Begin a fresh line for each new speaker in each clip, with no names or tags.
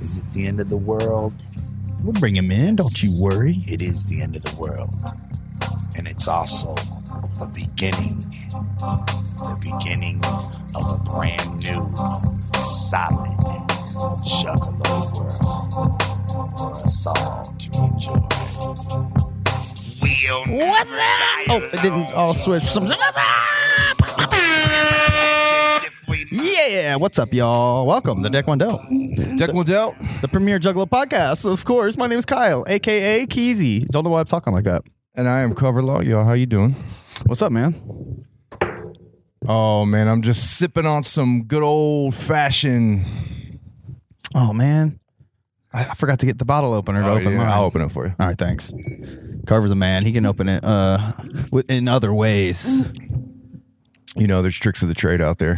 Is it the end of the world?
We'll bring him in, don't you worry.
It is the end of the world. And it's also the beginning of a brand new, solid Juggalo world for us all to enjoy.
What's up? Oh, it didn't all switch for some. What's up? Yeah, what's up, y'all? Welcome to Deck One Dealt.
Deck One Dealt,
the premier Juggalo podcast. Of course, my name is Kyle, aka Keezy. Don't know why I'm talking like that.
and I am Cover Law. Y'all, how you doing?
What's up, man?
Oh man, I'm just sipping on some good old fashioned.
Oh man, I forgot to get the bottle opener to open mine.
I'll open it for you.
All right, thanks. Carver's a man. He can open it in other ways.
You know, there's tricks of the trade out there.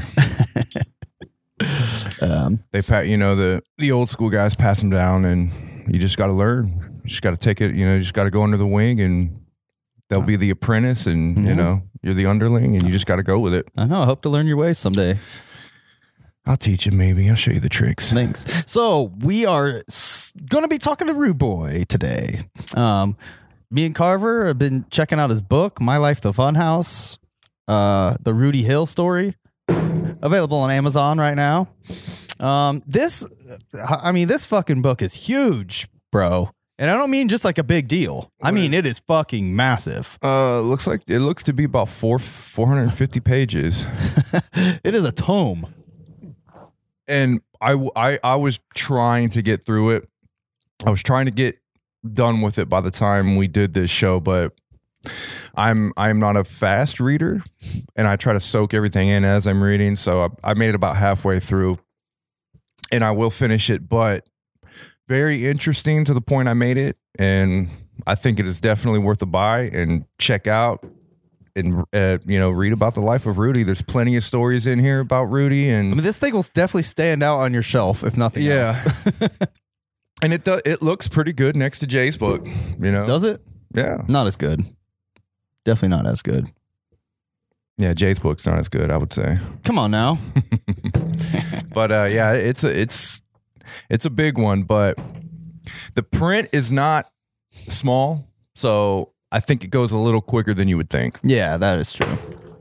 They the old school guys pass them down, and you just got to learn. You just got to take it. You know, you just got to go under the wing, and they'll be the apprentice, and you know, you're the underling, and you just got to go with it.
I know. I hope to learn your ways someday.
I'll teach you. Maybe I'll show you the tricks.
Thanks. So we are going to be talking to Rude Boy today. Me and Carver have been checking out his book, My Life the Funhouse, the Rudy Hill story, available on Amazon right now. This fucking book is huge, bro. And I don't mean just like a big deal. I mean, it is fucking massive.
Looks to be about 450 pages.
It is a tome.
And I was trying to get through it. I was trying to get done with it by the time we did this show, but I'm not a fast reader, and I try to soak everything in as I'm reading. So I made it about halfway through, and I will finish it, but very interesting to the point I made it, and I think it is definitely worth a buy and check out. And read about the life of Rudy. There's plenty of stories in here about Rudy, and
I mean, this thing will definitely stand out on your shelf if nothing else.
And it looks pretty good next to Jay's book. You know,
does it?
Yeah,
not as good. Definitely not as good.
Yeah, Jay's book's not as good, I would say.
Come on now.
But it's a big one. But the print is not small, so I think it goes a little quicker than you would think.
Yeah, that is true.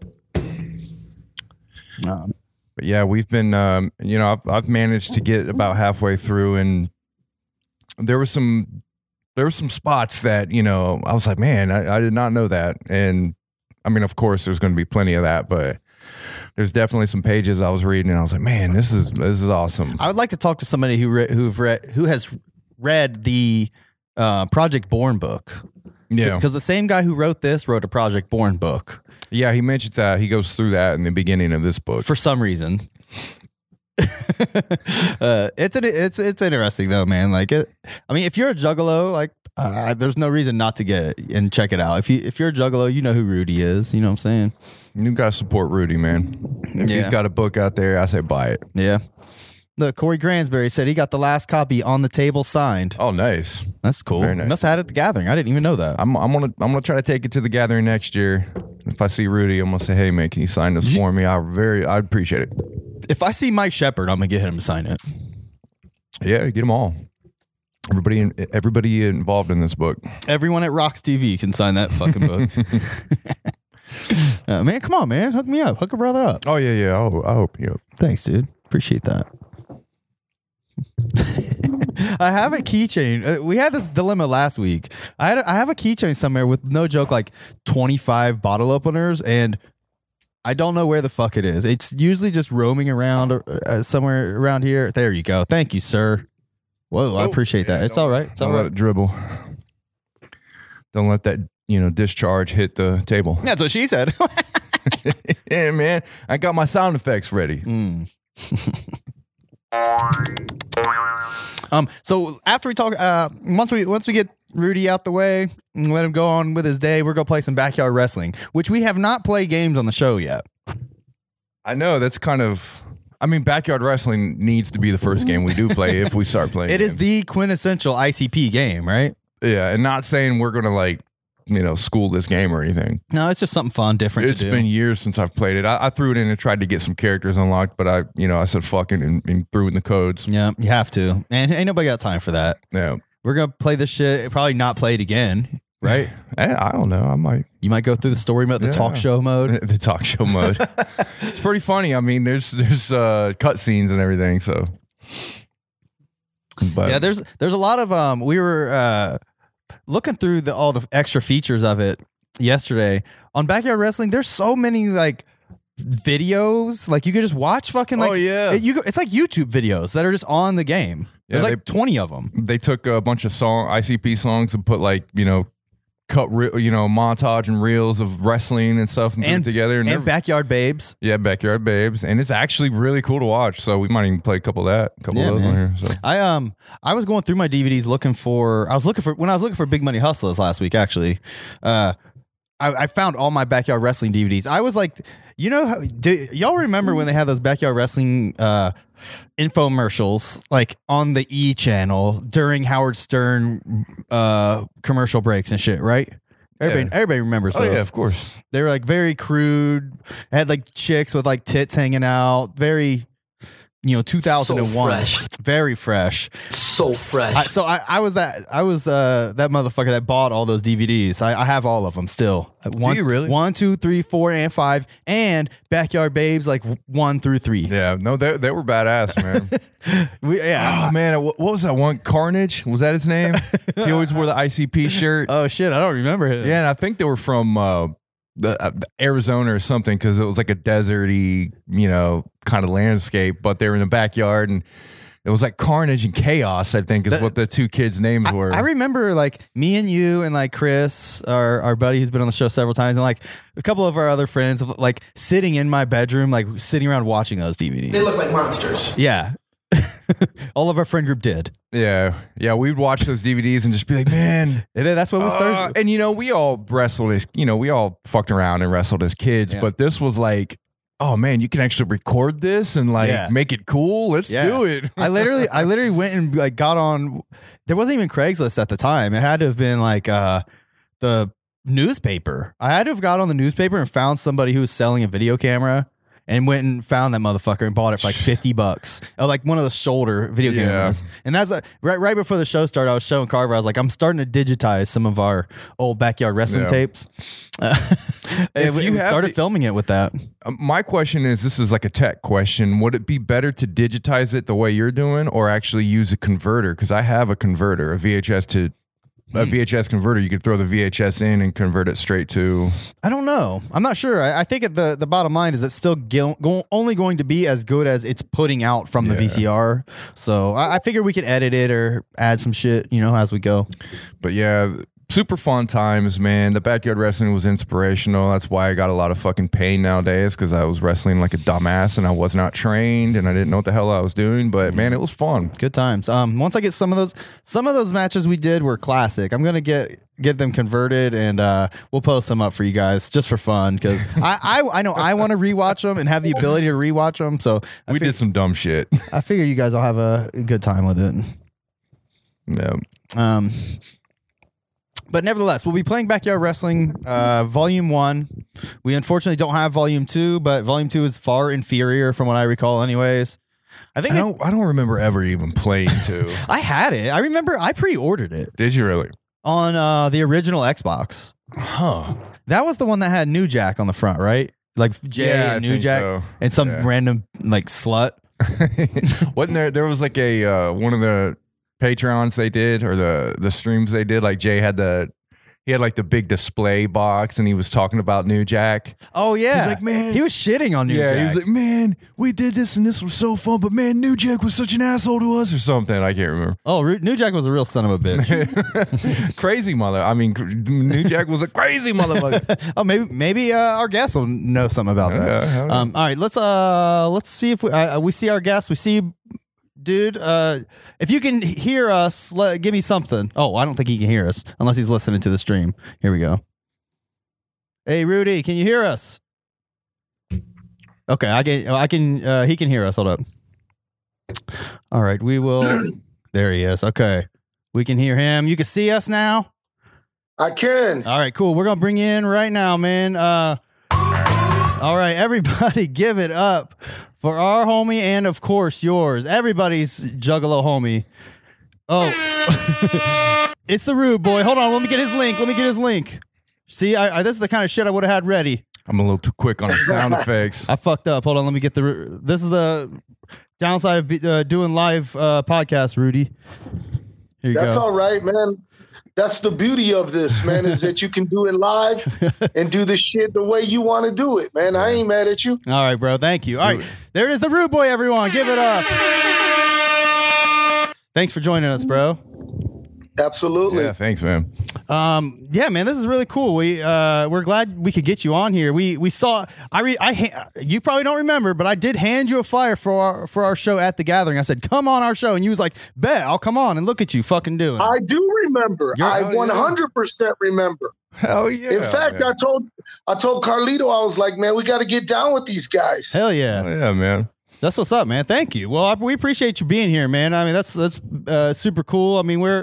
But yeah, we've been, I've managed to get about halfway through, and there were some spots that, I was like, man, I did not know that. And I mean, of course, there's going to be plenty of that, but there's definitely some pages I was reading, and I was like, man, this is awesome.
I would like to talk to somebody who has read the Project Born book.
Yeah,
because the same guy who wrote this wrote a Project Born book.
Yeah, he mentions that. He goes through that in the beginning of this book
for some reason. It's interesting though, man. Like if you're a Juggalo, like there's no reason not to get it and check it out. If you're a Juggalo, you know who Rudy is. You know what I'm saying?
You gotta support Rudy, man. If he's got a book out there, I say buy it.
Yeah. Look, Corey Gransberry said he got the last copy on the table signed.
Oh, nice.
That's cool.
Very nice.
Must have had it at the gathering. I didn't even know that.
I'm gonna try to take it to the gathering next year. If I see Rudy, I'm gonna say, hey man, can you sign this for me? I'd appreciate it.
If I see Mike Shepard, I'm gonna get him to sign it.
Yeah, get them all. Everybody involved in this book.
Everyone at Rocks TV can sign that fucking book. Man, come on, man. Hook me up. Hook a brother up.
Oh yeah. I'll hook you up.
Thanks, dude. Appreciate that. I have a keychain. We had this dilemma last week. I have a keychain somewhere with, no joke, like 25 bottle openers, and I don't know where the fuck it is. It's usually just roaming around somewhere around here. There you go. Thank you, sir. Whoa, I appreciate that. It's all right. It's all right.
Let it dribble. Don't let that discharge hit the table.
That's what she said.
Yeah, man. I got my sound effects ready.
So after we talk, once we get Rudy out the way and let him go on with his day, we're gonna play some backyard wrestling, which we have not played games on the show yet.
I know that's kind of. I mean, backyard wrestling needs to be the first game we do play if we start playing.
It is the quintessential ICP game, right?
Yeah, and not saying we're gonna like school this game or anything.
No, it's just something fun, different
It's
to do.
been years since I've played it. I threw it in and tried to get some characters unlocked, but I said fuck it and threw in the codes.
Yeah, you have to. And ain't nobody got time for that.
Yeah.
We're going to play this shit, probably not play it again, right?
I don't know. I might.
You might go through the story mode, the talk show mode.
The talk show mode. It's pretty funny. I mean, there's cutscenes and everything. So, but
Yeah, there's a lot of we were looking through all the extra features of it yesterday on Backyard Wrestling. There's so many like videos, like you could just watch fucking like it's like YouTube videos that are just on the game.
Yeah,
There's like 20 of them.
They took a bunch of ICP songs and put like cut montage and reels of wrestling and stuff and put it together
and Backyard Babes.
Yeah, Backyard Babes, and it's actually really cool to watch. So we might even play a couple of those on here. So
I was going through my DVDs looking for Big Money Hustlers last week. Actually, I found all my Backyard Wrestling DVDs. I was like, do y'all remember when they had those Backyard Wrestling infomercials like on the E channel during Howard Stern commercial breaks and shit, right? Everybody remembers those.
Oh yeah, of course.
They were like very crude. Had like chicks with like tits hanging out. Very, 2001.
So fresh.
Very fresh.
So fresh.
I was that motherfucker that bought all those DVDs. I have all of them still.
Do you really?
1, 2, 3, 4, and 5, and Backyard Babes like 1 through 3.
Yeah, no, they were badass, man. Oh man, what was that one? Carnage, was that his name? He always wore the ICP shirt.
Oh shit, I don't remember him.
Yeah, and I think they were from Arizona or something, because it was like a deserty, kind of landscape, but they were in the backyard, and it was like Carnage and Chaos, I think, is what the two kids' names were.
I remember like me and you and like Chris, our buddy who's been on the show several times, and like a couple of our other friends, like sitting in my bedroom, like sitting around watching those DVDs.
They look like monsters.
Yeah. All of our friend group did.
Yeah, we'd watch those DVDs and just be like, man.
And then that's when we started.
And we all wrestled as, we all fucked around and wrestled as kids, but this was like, oh man, you can actually record this and like make it cool. Let's do it.
I literally went and like got on. There wasn't even Craigslist at the time. It had to have been like the newspaper. I had to have got on the newspaper and found somebody who was selling a video camera. And went and found that motherfucker and bought it for like $50, like one of the shoulder video cameras. And that's right before the show started. I was showing Carver. I was like, I'm starting to digitize some of our old Backyard Wrestling tapes. If we started filming it with that.
My question is, this is like a tech question. Would it be better to digitize it the way you're doing, or actually use a converter? Because I have a converter, a VHS converter. You could throw the VHS in and convert it straight to.
I don't know. I'm not sure. I think at the bottom line is it's still only going to be as good as it's putting out from the VCR. So I figure we could edit it or add some shit, as we go.
But yeah, super fun times, man. The Backyard Wrestling was inspirational. That's why I got a lot of fucking pain nowadays, because I was wrestling like a dumbass and I was not trained and I didn't know what the hell I was doing. But man, it was fun.
Good times. Once I get some of those matches we did were classic. I'm gonna get them converted and we'll post them up for you guys just for fun, because I know I want to rewatch them and have the ability to rewatch them. So
we did some dumb shit.
I figure you guys will have a good time with it.
Yeah.
But nevertheless, we'll be playing Backyard Wrestling Volume 1. We unfortunately don't have Volume 2, but Volume 2 is far inferior from what I recall anyways. I don't
remember ever even playing 2.
I had it. I remember I pre-ordered it.
Did you really?
On the original Xbox.
Huh.
That was the one that had New Jack on the front, right? Like Jay and New Jack and some random like slut.
Wasn't there was like a one of the Patreons they did, or the streams they did, like Jay had he had like the big display box and he was talking about New Jack.
Oh yeah.
He's like, man,
he was shitting on New Jack.
He was like, man, we did this and this was so fun, but man, New Jack was such an asshole to us or something. I can't remember.
Oh, New Jack was a real son of a bitch.
Crazy mother. I mean, New Jack was a crazy motherfucker.
Oh, maybe our guest will know something about that. All right, let's see if we see our guest. We see. Dude, if you can hear us, give me something. Oh, I don't think he can hear us unless he's listening to the stream. Here we go. Hey, Rudy, can you hear us? Okay, I can. He can hear us. Hold up. All right, we will. There he is. Okay, we can hear him. You can see us now.
I can.
All right, cool. We're going to bring you in right now, man. All right, everybody give it up for our homie and, of course, yours. Everybody's Juggalo homie. Oh, it's the Rude Boy. Hold on. Let me get his link. See, this is the kind of shit I would have had ready.
I'm a little too quick on the sound effects.
I fucked up. Hold on. Let me get this is the downside of doing live podcast, Rudy. Here you go.
That's all right, man. That's the beauty of this, man, is that you can do it live and do the shit the way you want to do it, man. I ain't mad at you.
All right, bro. Thank you. All right. There it is, the Rude Boy, everyone. Give it up. Thanks for joining us, bro.
Absolutely.
Yeah, thanks, man.
Yeah, man, this is really cool. We're glad we could get you on here. We saw. You probably don't remember, but I did hand you a flyer for our show at the Gathering. I said, "Come on our show," and you was like, "Bet, I'll come on." And look at you, fucking doing it.
I do remember. I 100% remember.
Hell yeah.
In fact, man. I told Carlito, I was like, man, we got to get down with these guys.
Hell yeah.
Oh, yeah, man.
That's what's up, man. Thank you. Well, we appreciate you being here, man. I mean, that's super cool. I mean, we're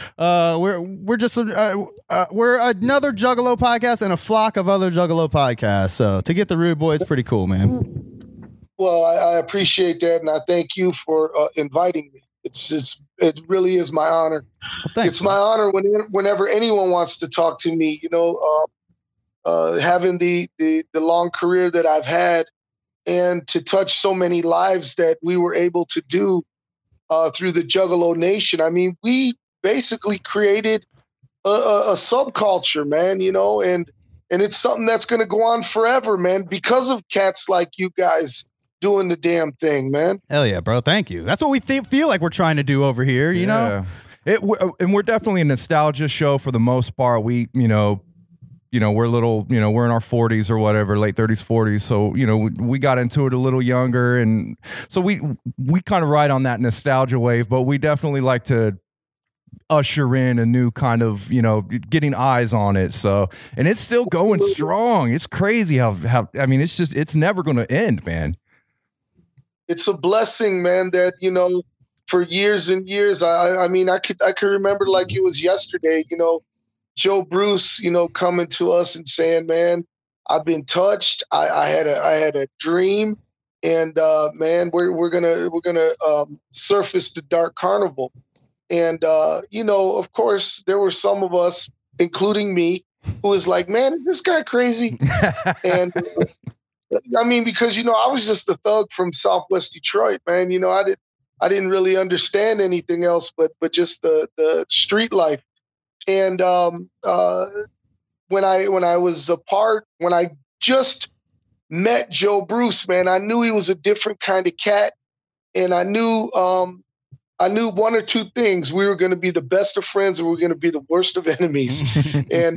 just we're another Juggalo podcast and a flock of other Juggalo podcasts. So to get the Rude Boy, it's pretty cool, man.
Well, I appreciate that, and I thank you for inviting me. It really is my honor.
Well, thanks,
it's my honor whenever anyone wants to talk to me. You know, having the long career that I've had. And to touch so many lives that we were able to do through the Juggalo Nation. I mean, we basically created a subculture, man, you know, and it's something that's going to go on forever, man, because of cats like you guys doing the damn thing, man.
Hell yeah, bro. Thank you. That's what we feel like we're trying to do over here, you know?
And we're definitely a nostalgia show for the most part. We're little, we're in our 40s or whatever, late 30s, 40s. So, we got into it a little younger. And so we kind of ride on that nostalgia wave, but we definitely like to usher in a new kind of, getting eyes on it. So, and it's still going strong. It's crazy how it's never going to end, man.
It's a blessing, man, that, for years and years, I could remember like it was yesterday, Joe Bruce, coming to us and saying, man, I've been touched. I had a dream, and man, we're gonna surface the Dark Carnival. And of course, there were some of us, including me, who was like, man, is this guy crazy? And because I was just a thug from Southwest Detroit, man. I didn't really understand anything else but just the street life. And when I just met Joe Bruce, man, I knew he was a different kind of cat, and I knew one or two things: we were going to be the best of friends, and we were going to be the worst of enemies. And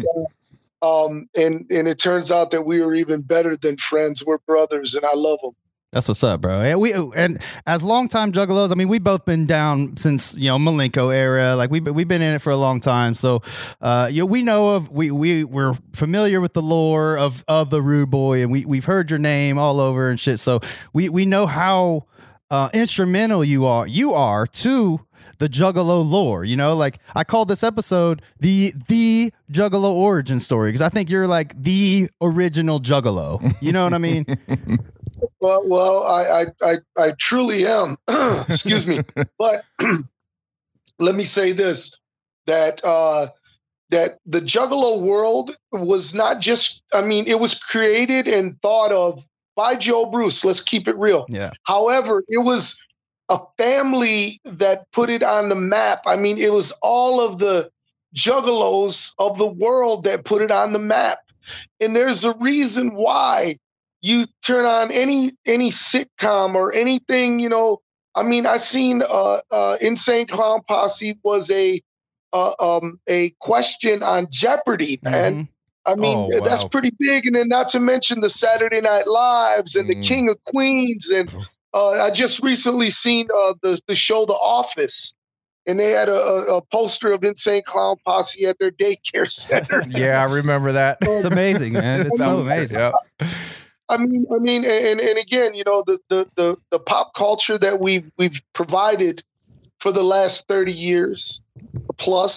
it turns out that we were even better than friends. We're brothers, and I love him.
That's what's up, bro. And as longtime Juggalos, I mean, we've both been down since Malenko era. Like we've been in it for a long time. So we know we're familiar with the lore of the Rude Boy, and we've heard your name all over and shit. So we know how instrumental you are to the Juggalo lore. Like I called this episode the Juggalo origin story, because I think you're like the original Juggalo. You know what I mean?
Well, I truly am. Excuse me, but let me say this: that the Juggalo world was not just. I mean, it was created and thought of by Joe Bruce. Let's keep it real.
Yeah.
However, it was a family that put it on the map. I mean, it was all of the Juggalos of the world that put it on the map, and there's a reason why. You turn on any sitcom or anything, I seen Insane Clown Posse was a question on Jeopardy, man. Mm-hmm. That's pretty big. And then not to mention the Saturday Night Lives and the King of Queens. And I just recently seen the show The Office. And they had a poster of Insane Clown Posse at their daycare center.
Yeah, I remember that.
It's amazing, man. It's so amazing.
Yeah.
And again, the pop culture that we've provided for the last 30 years plus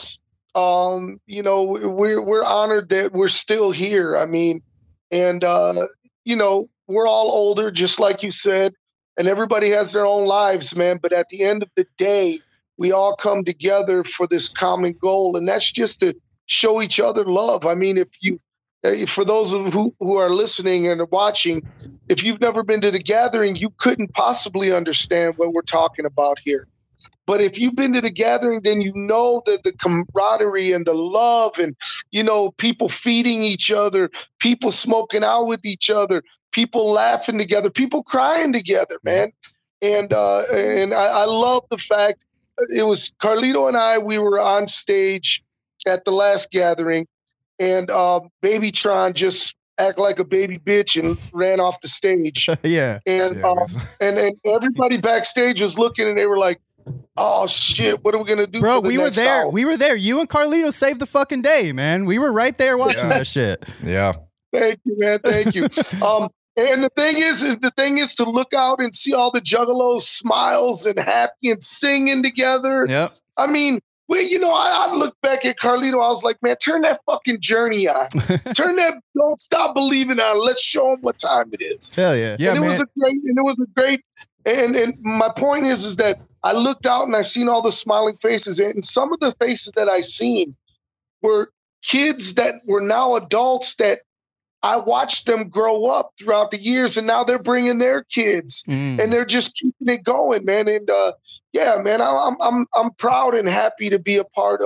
you know, we're honored that we're still here. I mean, and you know, we're all older, just like you said, and everybody has their own lives, man. But at the end of the day, we all come together for this common goal, and that's just to show each other love. I mean, if you, for those of who are listening and are watching, if you've never been to the gathering, you couldn't possibly understand what we're talking about here. But if you've been to the gathering, then you know that the camaraderie and the love and, you know, people feeding each other, people smoking out with each other, people laughing together, people crying together, man. And I love the fact it was Carlito and I, we were on stage at the last gathering, and Baby Tron just act like a baby bitch and ran off the stage.
Yeah.
And and everybody backstage was looking, and they were like, "Oh shit, what are we gonna do?"
Bro,
for the
we were
next
there.
hour?
We were there. You and Carlito saved the fucking day, man. We were right there watching that shit.
Yeah.
Thank you, man. Thank you. And the thing is to look out and see all the juggalos smiles and happy and singing together.
Yep.
I mean, I look back at Carlito. I was like, man, turn that fucking Journey on. Turn that Don't Stop Believing on. Let's show them what time it is.
Hell yeah.
Yeah,
And it
man.
was a great. And my point is that I looked out and I seen all the smiling faces, and some of the faces that I seen were kids that were now adults that I watched them grow up throughout the years, and now they're bringing their kids, and they're just keeping it going, man. And yeah, man, I'm proud and happy to be a part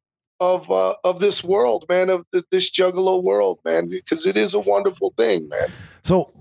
of this world, man, of this Juggalo world, man, because it is a wonderful thing, man.
So,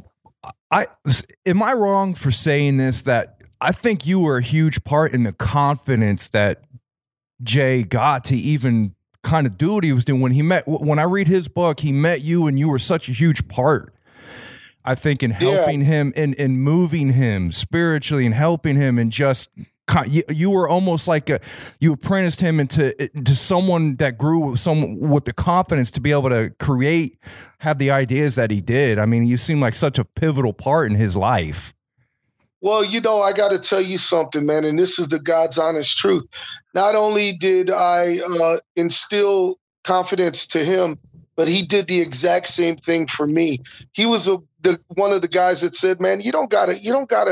am I wrong for saying this? That I think you were a huge part in the confidence that Jay got to even kind of do what he was doing when I read his book. He met you, and you were such a huge part, I think, in helping him and moving him spiritually and helping him, and just you were almost like you apprenticed him into someone that grew with the confidence to be able to have the ideas that he did. I mean, you seem like such a pivotal part in his life.
Well, I got to tell you something, man, and this is the God's honest truth. Not only did I instill confidence to him, but he did the exact same thing for me. He was one of the guys that said, "Man, you don't gotta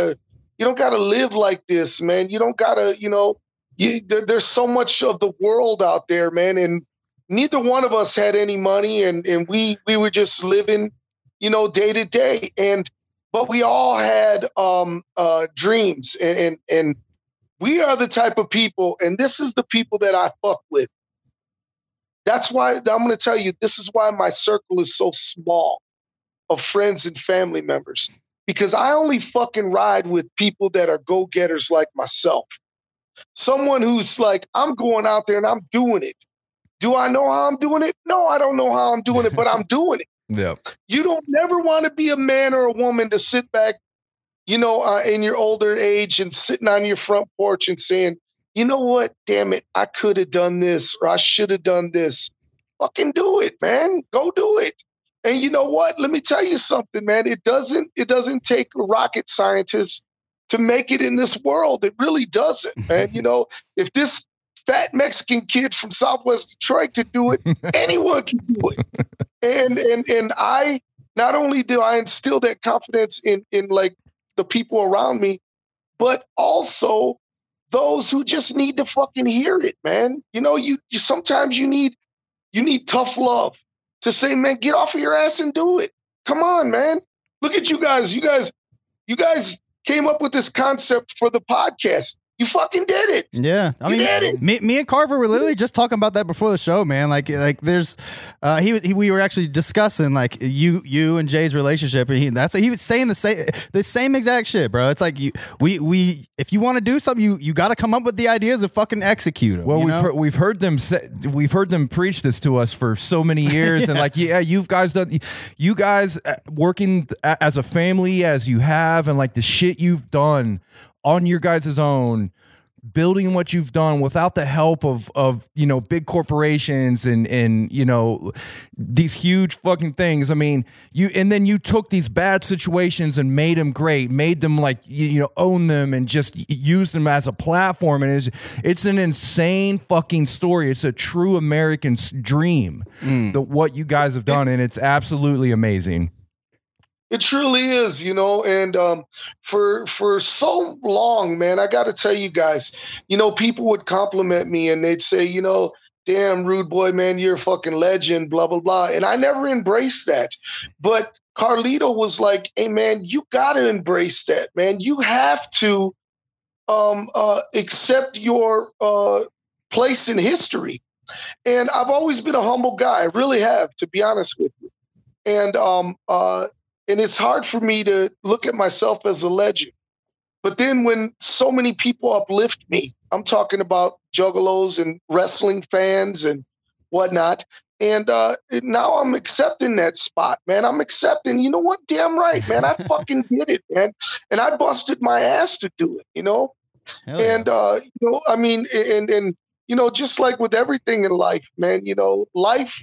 live like this, man. You don't gotta, there's so much of the world out there, man." And neither one of us had any money, and we were just living, day to day. But we all had dreams, and we are the type of people, and this is the people that I fuck with. That's why I'm going to tell you, this is why my circle is so small of friends and family members, because I only fucking ride with people that are go-getters like myself. Someone who's like, I'm going out there and I'm doing it. Do I know how I'm doing it? No, I don't know how I'm doing it, but I'm doing it.
Yeah.
You don't never want to be a man or a woman to sit back, in your older age and sitting on your front porch and saying, you know what, damn it, I could have done this or I should have done this. Fucking do it, man. Go do it. And you know what? Let me tell you something, man. It doesn't take a rocket scientist to make it in this world. It really doesn't, man. If this fat Mexican kid from Southwest Detroit could do it, anyone can do it. And I not only do I instill that confidence in like the people around me, but also those who just need to fucking hear it, man. You sometimes you need tough love to say, man, get off of your ass and do it. Come on, man. Look at you guys. You guys came up with this concept for the podcast. You fucking did it.
Yeah, I mean, me and Carver were literally just talking about that before the show, man. Like there's, we were actually discussing like you and Jay's relationship, and he was saying the same exact shit, bro. It's like we if you want to do something, you got to come up with the ideas and fucking execute them.
Well, we've heard them preach this to us for so many years, and like you guys working as a family as you have, and like the shit you've done on your guys' own, building what you've done without the help of big corporations and these huge fucking things. I mean, you took these bad situations and made them great, made them like own them and just use them as a platform. And it's an insane fucking story. It's a true American dream, what you guys have done, and it's absolutely amazing.
It truly is, and for so long, man, I got to tell you guys, people would compliment me and they'd say, damn, Rude Boy, man, you're a fucking legend, blah, blah, blah. And I never embraced that. But Carlito was like, hey, man, you got to embrace that, man. You have to accept your place in history. And I've always been a humble guy. I really have, to be honest with you. And it's hard for me to look at myself as a legend. But then when so many people uplift me, I'm talking about juggalos and wrestling fans and whatnot. And now I'm accepting that spot, man. I'm accepting, you know what? Damn right, man. I fucking did it, man. And I busted my ass to do it,
Hell yeah.
And, I mean, and just like with everything in life, man, life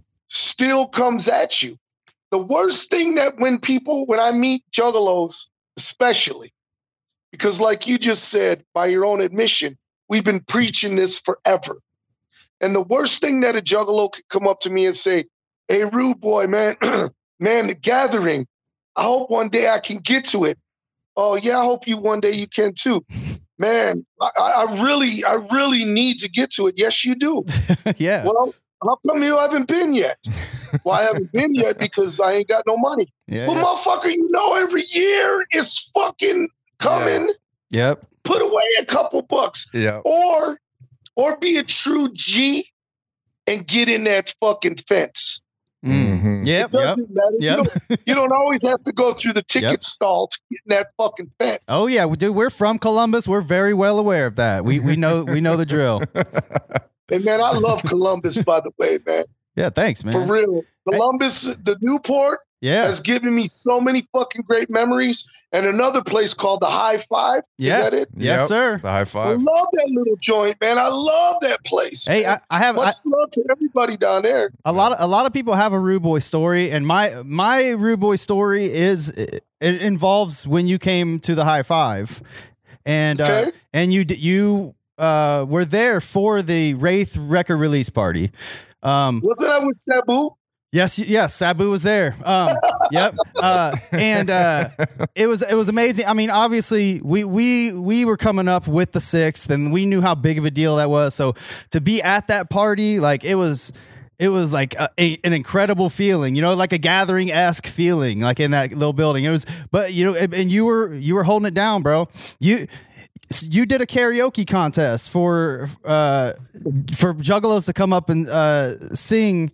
still comes at you. The worst thing that when I meet juggalos, especially, because like you just said, by your own admission, we've been preaching this forever. And the worst thing that a juggalo could come up to me and say, hey, Rude Boy, man, man, the gathering, I hope one day I can get to it. Oh, yeah, I hope one day you can too. Man, I really need to get to it. Yes, you do.
Yeah.
Well, how come you haven't been yet? Well, I haven't been yet because I ain't got no money.
Yeah,
well, motherfucker, every year it's fucking coming.
Yeah. Yep.
Put away a couple bucks.
Yeah.
Or be a true G and get in that fucking fence.
Mm-hmm.
Yep.
It doesn't matter.
Yep.
You don't always have to go through the ticket stall to get in that fucking fence.
Oh yeah, dude, we're from Columbus. We're very well aware of that. We know the drill.
And man, I love Columbus, by the way, man.
Yeah, thanks, man.
For real. Columbus, the Newport, has given me so many fucking great memories. And another place called the High Five.
Yeah.
Is that it?
Yes, sir.
The High
I
Five.
love that little joint, man. I love that place.
Hey,
man.
I have
much love to everybody down there.
a lot of people have a Rude Boy story, and my Rude Boy story it involves when you came to the High Five, and and you were there for the Wraith record release party.
Wasn't I with Sabu?
Yes, Sabu was there. Yep. And it was amazing. I mean, obviously we were coming up with the 6th and we knew how big of a deal that was. So to be at that party, like it was like an incredible feeling, like a gathering-esque feeling, like in that little building. It was, but and you were holding it down, bro. You did a karaoke contest for juggalos to come up and sing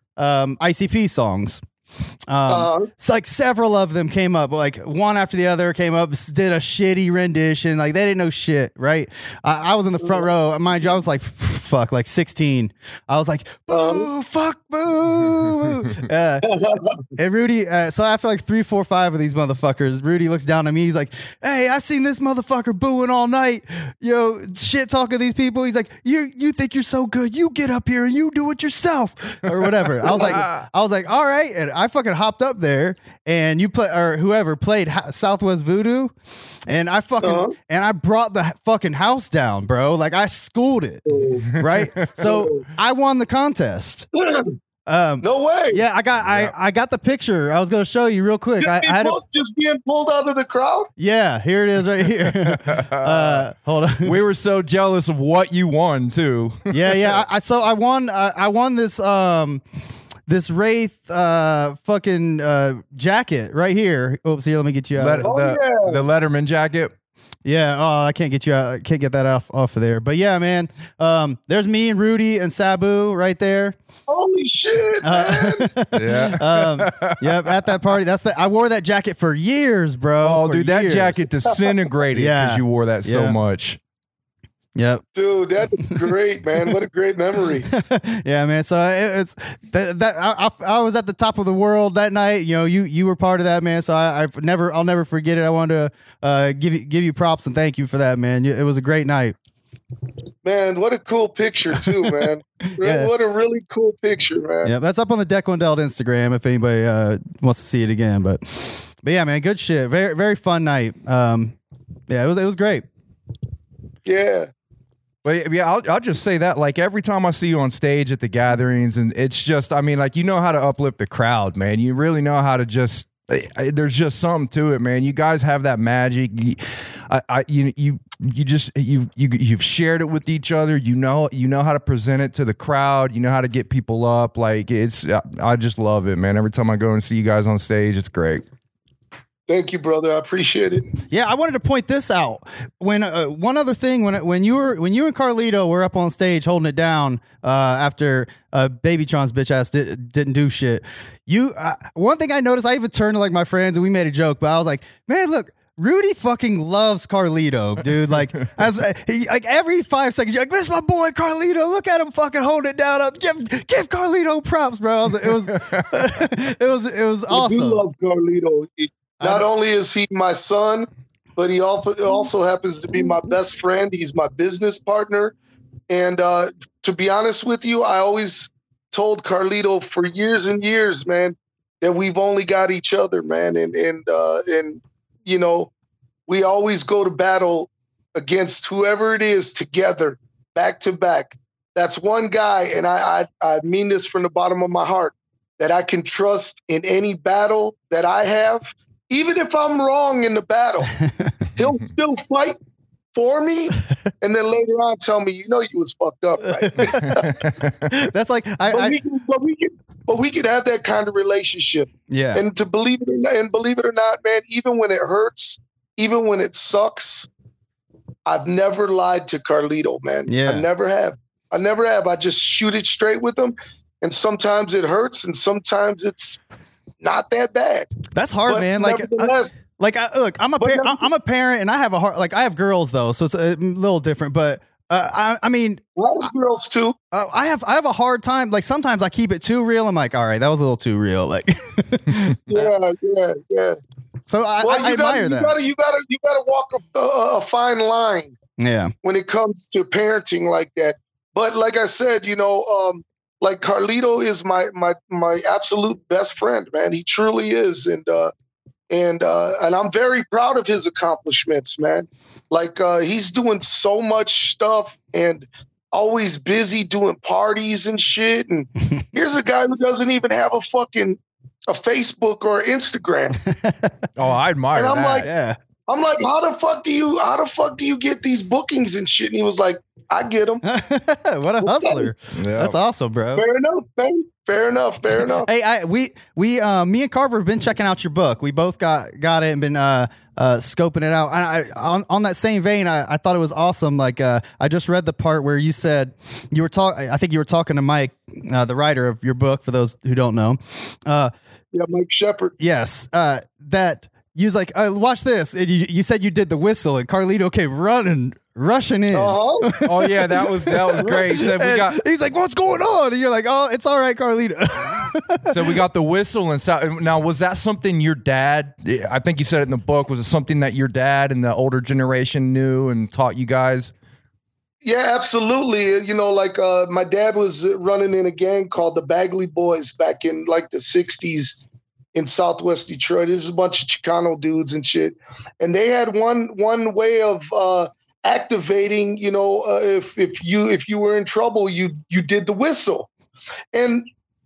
ICP songs. It's like several of them came up, like one after the other came up, did a shitty rendition. Like they didn't know shit, right? I was in the front row. Mind you, I was like, fuck, like 16. I was like, boo, fuck, boo. And Rudy, so after like 3, 4, 5 of these motherfuckers, Rudy looks down at me. He's like, hey, I've seen this motherfucker booing all night. Shit talking these people. He's like, you think you're so good. You get up here and you do it yourself or whatever. I was like, all right. And I fucking hopped up there and you play, or whoever played Southwest Voodoo, and I fucking and I brought the fucking house down, bro. Like I schooled it, right? So I won the contest.
No way.
Yeah, I got the picture. I was gonna show you real quick. I had
just being pulled out of the crowd.
Yeah, here it is right here. Hold on.
We were so jealous of what you won too.
Yeah. I won this this Wraith fucking jacket right here. Oops, here, let me get you out.
The Letterman jacket.
Yeah. Oh, I can't get you out. I can't get that off of there. But yeah, man. There's me and Rudy and Sabu right there.
Holy shit, man.
Yep. At that party, I wore that jacket for years, bro.
Oh, dude, that jacket disintegrated because you wore that so much.
Yep.
Dude, that's great, man. What a great memory.
Yeah, man. So it's that I was at the top of the world that night. You were part of that, man. So I'll never forget it. I wanted to give you props and thank you for that, man. It was a great night.
Man, what a cool picture too, man.
Yeah.
What a really cool picture, man.
Yeah, that's up on the Deck Wendell Instagram if anybody wants to see it again. But yeah, man, good shit. Very, very fun night. Yeah, it was great.
Yeah.
But yeah, I'll just say that, like, every time I see you on stage at the gatherings, and it's just, I mean, like, you know how to uplift the crowd, man. You really know how to just, there's just something to it, man. You guys have that magic. You've shared it with each other. You know how to present it to the crowd. You know how to get people up. Like, I just love it, man. Every time I go and see you guys on stage, it's great.
Thank you, brother. I appreciate it.
Yeah, I wanted to point this out. When one other thing, when you and Carlito were up on stage holding it down after Babytron's bitch ass didn't do shit. One thing I noticed, I even turned to like my friends and we made a joke, but I was like, man, look. Rudy fucking loves Carlito, dude. Like, like every 5 seconds, you're like, "This is my boy Carlito. Look at him fucking holding it down. Give Carlito props, bro." It was awesome.
I do love Carlito. Not only is he my son, but he also happens to be my best friend. He's my business partner, and to be honest with you, I always told Carlito for years and years, man, that we've only got each other, man, and you know, we always go to battle against whoever it is together, back to back. That's one guy, and I mean this from the bottom of my heart, that I can trust in any battle that I have. Even if I'm wrong in the battle, he'll still fight for me, and then later on tell me, you know, you was fucked up, right?
That's like
but we can have that kind of relationship.
Yeah.
And to believe it or not, man, even when it hurts, even when it sucks, I've never lied to Carlito, man.
Yeah.
I never have. I just shoot it straight with him. And sometimes it hurts and sometimes it's not that bad.
That's hard,
But
man. Like, I'm a parent and I have a heart. Like, I have girls though, so it's a little different. But I mean,
girls too.
I have a hard time. Like, sometimes I keep it too real. I'm like, all right, that was a little too real. Like,
yeah.
So I admire that.
You gotta walk a fine line.
Yeah.
When it comes to parenting like that. But like I said, you know, like Carlito is my absolute best friend, man. He truly is, and I'm very proud of his accomplishments, man. Like, he's doing so much stuff and always busy doing parties and shit. And here's a guy who doesn't even have a Facebook or Instagram.
Oh, I admire
and I'm
that.
like,
Yeah.
I'm like, how the fuck do you get these bookings and shit? And he was like, I get them.
What a hustler.
Yeah.
That's awesome, bro.
Fair enough, man. Fair enough.
Hey, me and Carver have been checking out your book. We both got it and been scoping it out. On that same vein, I thought it was awesome. Like, I just read the part where you said I think you were talking to Mike, the writer of your book, for those who don't know.
Yeah, Mike Shepard.
Yes, that you was like, watch this. And you said you did the whistle, and Carlito came rushing in.
Uh-huh.
Oh yeah, that was great. He said
he's like, "What's going on?" And you're like, "Oh, it's all right, Carlito."
So we got the whistle and so now, was that something your dad? I think you said it in the book. Was it something that your dad and the older generation knew and taught you guys?
Yeah, absolutely. You know, like my dad was running in a gang called the Bagley Boys back in like the 60s in Southwest Detroit. There's a bunch of Chicano dudes and shit, and they had one way of activating. You know, if you were in trouble, you did the whistle, and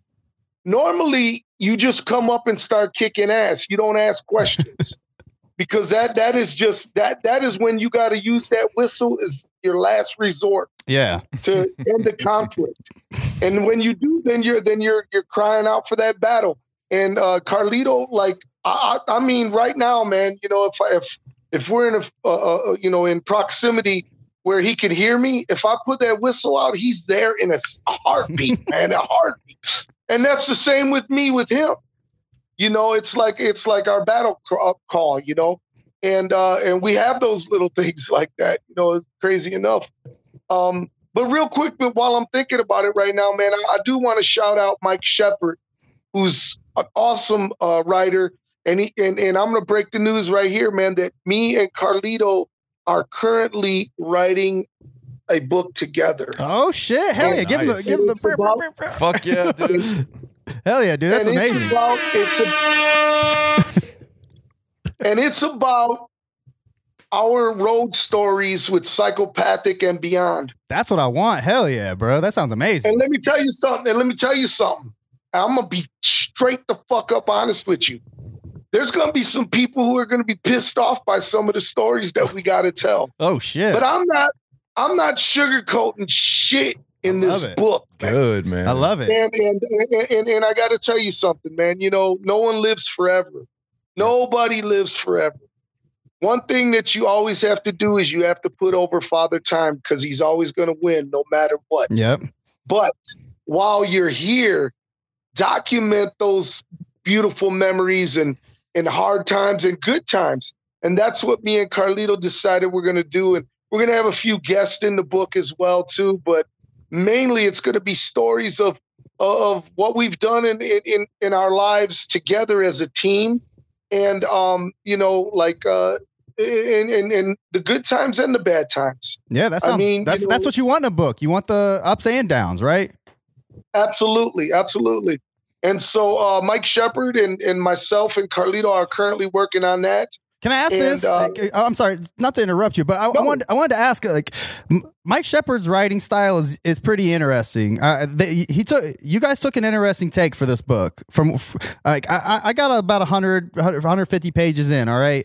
normally you just come up and start kicking ass. You don't ask questions. Because that is just that is when you got to use that whistle as your last resort.
Yeah.
To end the conflict. And when you do, then you're crying out for that battle. And Carlito, like I mean, right now, man, you know, if we're in you know, in proximity where he can hear me, if I put that whistle out, he's there in a heartbeat, man, a heartbeat. And that's the same with me with him. You know, it's like our battle call, you know, and we have those little things like that, you know, crazy enough. But real quick, but while I'm thinking about it right now, man, I do want to shout out Mike Shepard, who's an awesome writer. And I'm going to break the news right here, man, that me and Carlito are currently writing a book together.
Oh shit! Hell yeah!
nice.
Give him
It's about-
the.
Fuck yeah, dude.
Hell yeah, dude! That's
And
amazing.
It's about our road stories with Psychopathic and beyond.
That's what I want. Hell yeah, bro! That sounds amazing.
And let me tell you something. I'm gonna be straight the fuck up honest with you. There's gonna be some people who are gonna be pissed off by some of the stories that we gotta tell.
Oh shit!
But I'm not sugarcoating shit in this
love it.
book.
Good, man.
I love it.
And I gotta tell you something, man. You know, no one lives forever. Nobody lives forever. One thing that you always have to do is you have to put over Father Time because he's always gonna win no matter what.
Yep.
But while you're here, document those beautiful memories and hard times and good times. And that's what me and Carlito decided we're going to do. And we're going to have a few guests in the book as well, too. But mainly it's going to be stories of what we've done in our lives together as a team. And, you know, like, in the good times and the bad times.
Yeah, that sounds. That's what you want in a book. You want the ups and downs, right?
Absolutely, absolutely. And so Mike Shepard and myself and Carlito are currently working on that.
Can I ask this? I'm sorry, not to interrupt you, but I wanted to ask. Like, Mike Shepard's writing style is pretty interesting. You guys took an interesting take for this book. From like, I got about 150 pages in. All right.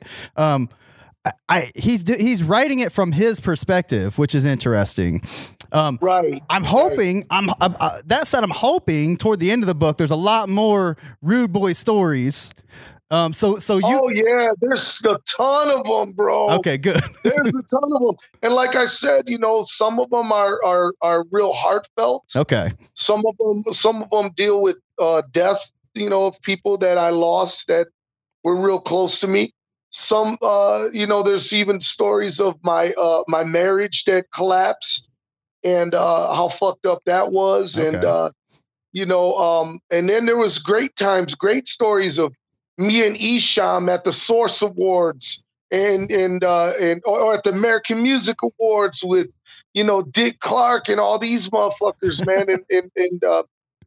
He's writing it from his perspective, which is interesting.
Right.
I'm hoping. That said, I'm hoping toward the end of the book, there's a lot more Rude Boy stories. So you.
Oh yeah, there's a ton of them, bro.
Okay, good.
There's a ton of them, and like I said, you know, some of them are real heartfelt.
Okay.
Some of them deal with death, you know, of people that I lost that were real close to me. Some, you know, there's even stories of my marriage that collapsed and how fucked up that was. Okay. And, you know, and then there was great stories of me and Isham at the Source Awards and or at the American Music Awards with, you know, Dick Clark and all these motherfuckers, man. and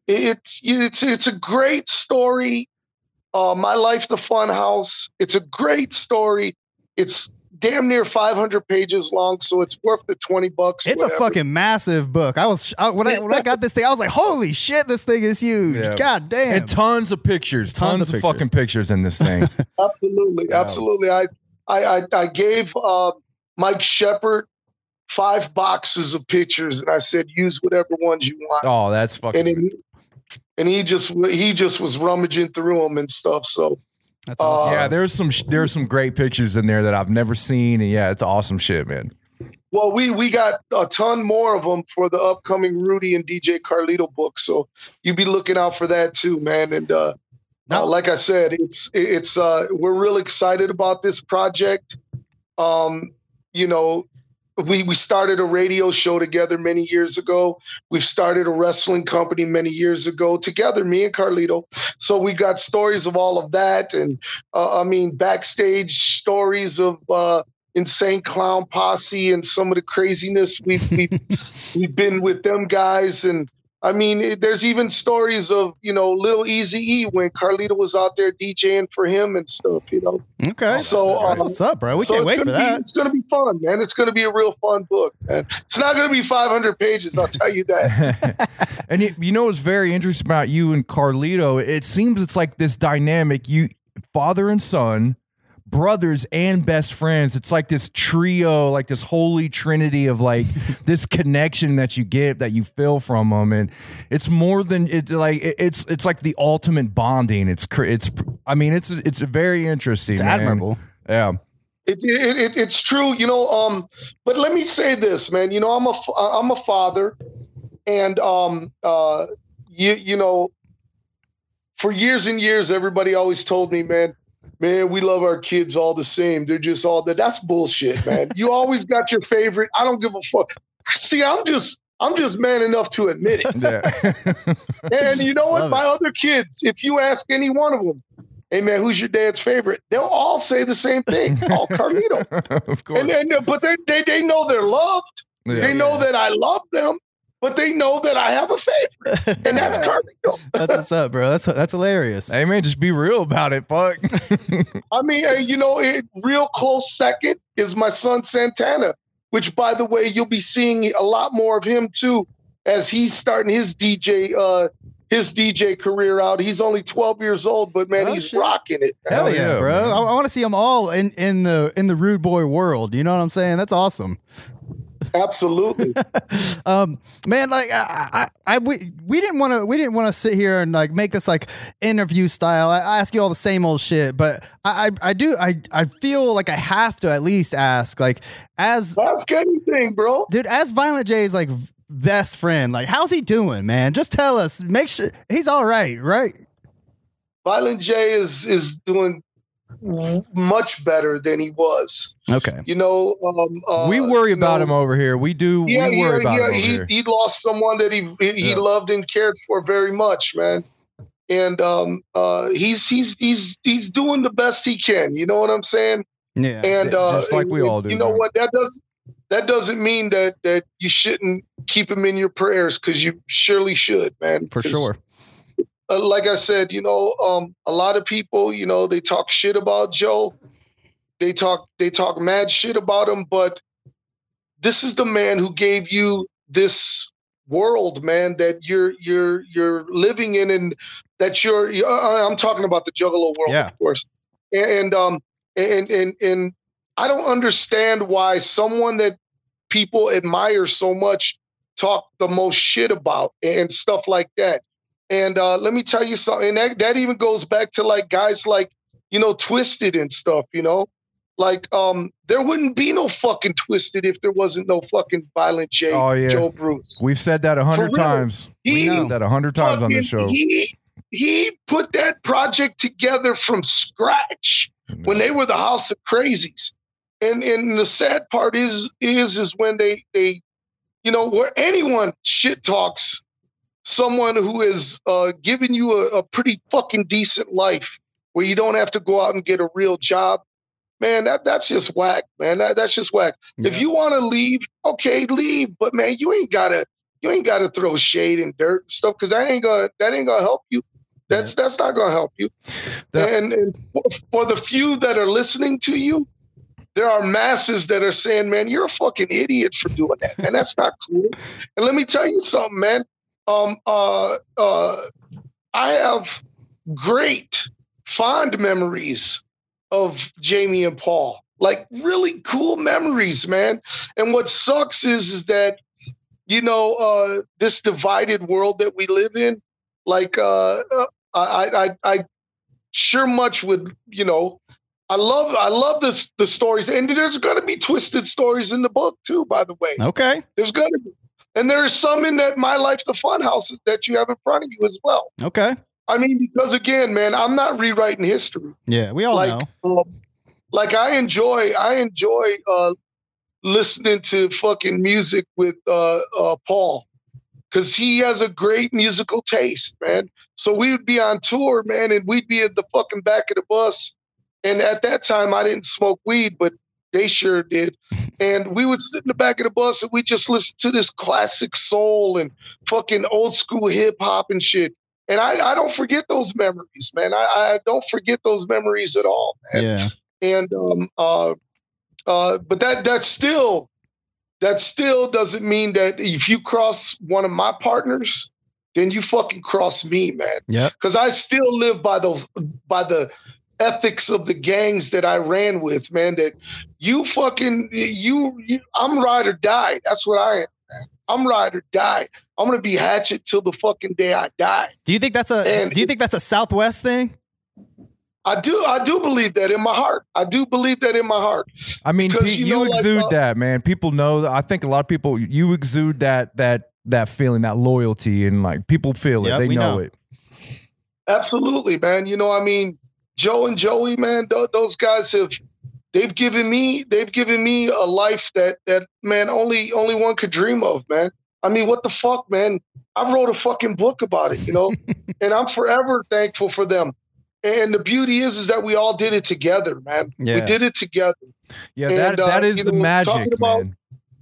it's a great story. My Life, the Fun House. It's a great story. It's damn near 500 pages long, so it's worth the $20.
It's a fucking massive book. When I got this thing, I was like, "Holy shit, this thing is huge!" Yeah. God damn,
and tons of pictures, tons of fucking pictures in this thing.
Absolutely. I gave Mike Shepard 5 boxes of pictures, and I said, "Use whatever ones you want."
Oh, that's fucking.
And he just was rummaging through them and stuff. So
that's awesome.
Yeah, there's some great pictures in there that I've never seen, and yeah, it's awesome shit, man.
Well, we got a ton more of them for the upcoming Rudy and DJ Carlito book, so you be looking out for that too, man. And like I said, it's we're real excited about this project. You know. We started a radio show together many years ago. We've started a wrestling company many years ago together, me and Carlito. So we got stories of all of that. And backstage stories of Insane Clown Posse and some of the craziness we've been with them guys. And I mean, there's even stories of, you know, Lil Eazy-E when Carlito was out there DJing for him and stuff, you know.
Okay. So that's what's up, bro. We can't wait for that.
It's going to be fun, man. It's going to be a real fun book, man. It's not going to be 500 pages, I'll tell you that.
And you know what's very interesting about you and Carlito? It seems it's like this dynamic, you father and son, brothers and best friends. It's like this trio, like this holy trinity of like this connection that you get, that you feel from them, and it's more than it. Like it's like the ultimate bonding. It's very interesting.
It's admirable.
Yeah,
it's true. You know, but let me say this, man. You know, I'm a father, and you know, for years and years, everybody always told me, man, we love our kids all the same. They're just all that. That's bullshit, man. You always got your favorite. I don't give a fuck. See, I'm just man enough to admit it.
Yeah.
And you know what? My other kids, if you ask any one of them, hey man, who's your dad's favorite? They'll all say the same thing. Oh, Carlito.
Of course.
But they know they're loved. They know that I love them, but they know that I have a favorite, and that's Carlito.
That's what's up, bro. That's hilarious.
Hey man, just be real about it, fuck.
I mean, a real close second is my son Santana, which, by the way, you'll be seeing a lot more of him too as he's starting his DJ career out. He's only 12 years old, but man, he's rocking it.
Hell yeah, bro!
man.
I want to see them all in the Rude Boy world. You know what I'm saying? That's awesome.
Absolutely.
Man, like we didn't want to sit here and like make this like interview style. I ask you all the same old shit, but I feel like I have to at least ask, like, as
ask anything, bro.
Dude, as Violent J's like best friend, like, how's he doing, man? Just tell us. Make sure he's all right, right?
Violent J is doing much better than he was.
Okay.
You know,
we worry about him over here. We do.
Yeah,
we worry about him over here.
He lost someone that he loved and cared for very much, man. And he's doing the best he can. You know what I'm saying?
Yeah.
And
just like we all do.
You know
man.
what? That doesn't mean that you shouldn't keep him in your prayers, because you surely should, man.
For sure.
Like I said, you know, a lot of people, you know, they talk shit about Joe. They talk mad shit about him, but this is the man who gave you this world, man, that you're living in, and that I'm talking about the Juggalo world, of course. And I don't understand why someone that people admire so much talk the most shit about and stuff like that. And let me tell you something. And that even goes back to like guys like, you know, Twisted and stuff, you know, like there wouldn't be no fucking Twisted if there wasn't no fucking Violent J, Joe Bruce.
We've said that 100 times. We've said that 100 times on this show.
He put that project together from scratch when they were the House of Crazies. And the sad part is when they you know, where anyone shit talks someone who is giving you a pretty fucking decent life, where you don't have to go out and get a real job, man, that's just whack, man. That's just whack. Yeah. If you want to leave, okay, leave. But man, you ain't gotta throw shade and dirt and stuff, because that ain't gonna help you. That's not gonna help you. And for the few that are listening to you, there are masses that are saying, man, you're a fucking idiot for doing that, and that's not cool. And let me tell you something, man. I have great, fond memories of Jamie and Paul, like really cool memories, man. And what sucks is that, you know, this divided world that we live in, like, I sure much would, you know, I love the stories, and there's going to be twisted stories in the book too, by the way.
Okay.
There's going to be. And there's some in that My Life, the Funhouse, that you have in front of you as well.
Okay.
I mean, because again, man, I'm not rewriting history.
Yeah, we all
know. Like I enjoy listening to fucking music with Paul, because he has a great musical taste, man. So we would be on tour, man, and we'd be at the fucking back of the bus. And at that time, I didn't smoke weed, but they sure did. And we would sit in the back of the bus and we just listen to this classic soul and fucking old school hip hop and shit. And I don't forget those memories, man. I don't forget those memories at all, man.
Yeah.
And but that still doesn't mean that if you cross one of my partners, then you fucking cross me, man.
Yeah.
Because I still live by the ethics of the gangs that I ran with, man. That you I'm ride or die. That's what I am, man. I'm ride or die. I'm gonna be hatchet till the fucking day I die.
Do you think that's a Southwest thing?
I do believe that in my heart. I do believe that in my heart.
I mean, you exude that, man. People know that. I think a lot of people, you exude that feeling, that loyalty, and like people feel it. They know it.
Absolutely, man. You know, I mean, Joe and Joey, man, those guys they've given me a life that man, only one could dream of, man. I mean, what the fuck, man? I wrote a fucking book about it, you know, and I'm forever thankful for them. And the beauty is that we all did it together, man. Yeah. We did it together.
Yeah, and, that is the magic, man.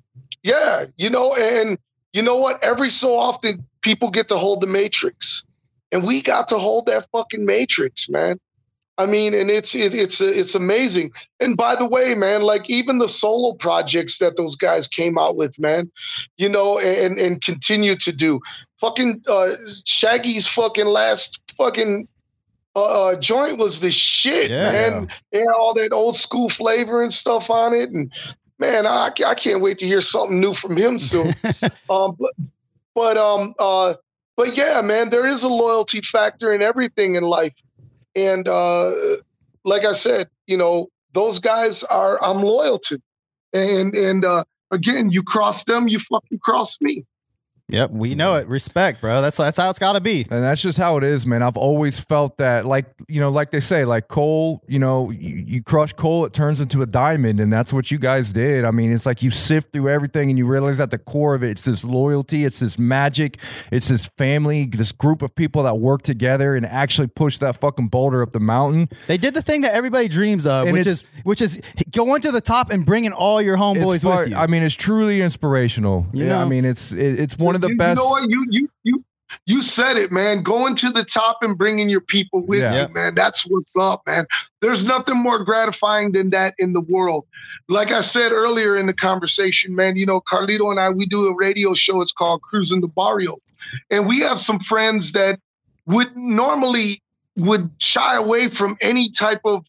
Yeah, and you know what? Every so often, people get to hold the matrix, and we got to hold that fucking matrix, man. I mean, and it's amazing. And by the way, man, like even the solo projects that those guys came out with, man, and continue to do. Fucking Shaggy's fucking last fucking joint was the shit, man. Yeah, all that old school flavor and stuff on it, and man, I can't wait to hear something new from him soon. But yeah, man, there is a loyalty factor in everything in life. And like I said, those guys I'm loyal to. And again, you cross them, you fucking cross me.
Yep, we know it. Respect, bro. That's how it's got to be.
And that's just how it is, man. I've always felt that, like they say, like coal, you crush coal, it turns into a diamond, and that's what you guys did. I mean, it's like you sift through everything and you realize at the core of it, it's this loyalty, it's this magic, it's this family, this group of people that work together and actually push that fucking boulder up the mountain.
They did the thing that everybody dreams of, which is going to the top and bringing all your homeboys with you.
I mean, it's truly inspirational. I mean, it's one of the best.
You know what? You said it, man. Going to the top and bringing your people with you, man. That's what's up, man. There's nothing more gratifying than that in the world. Like I said earlier in the conversation, man, Carlito and I, we do a radio show. It's called Cruising the Barrio. And we have some friends that would shy away from any type of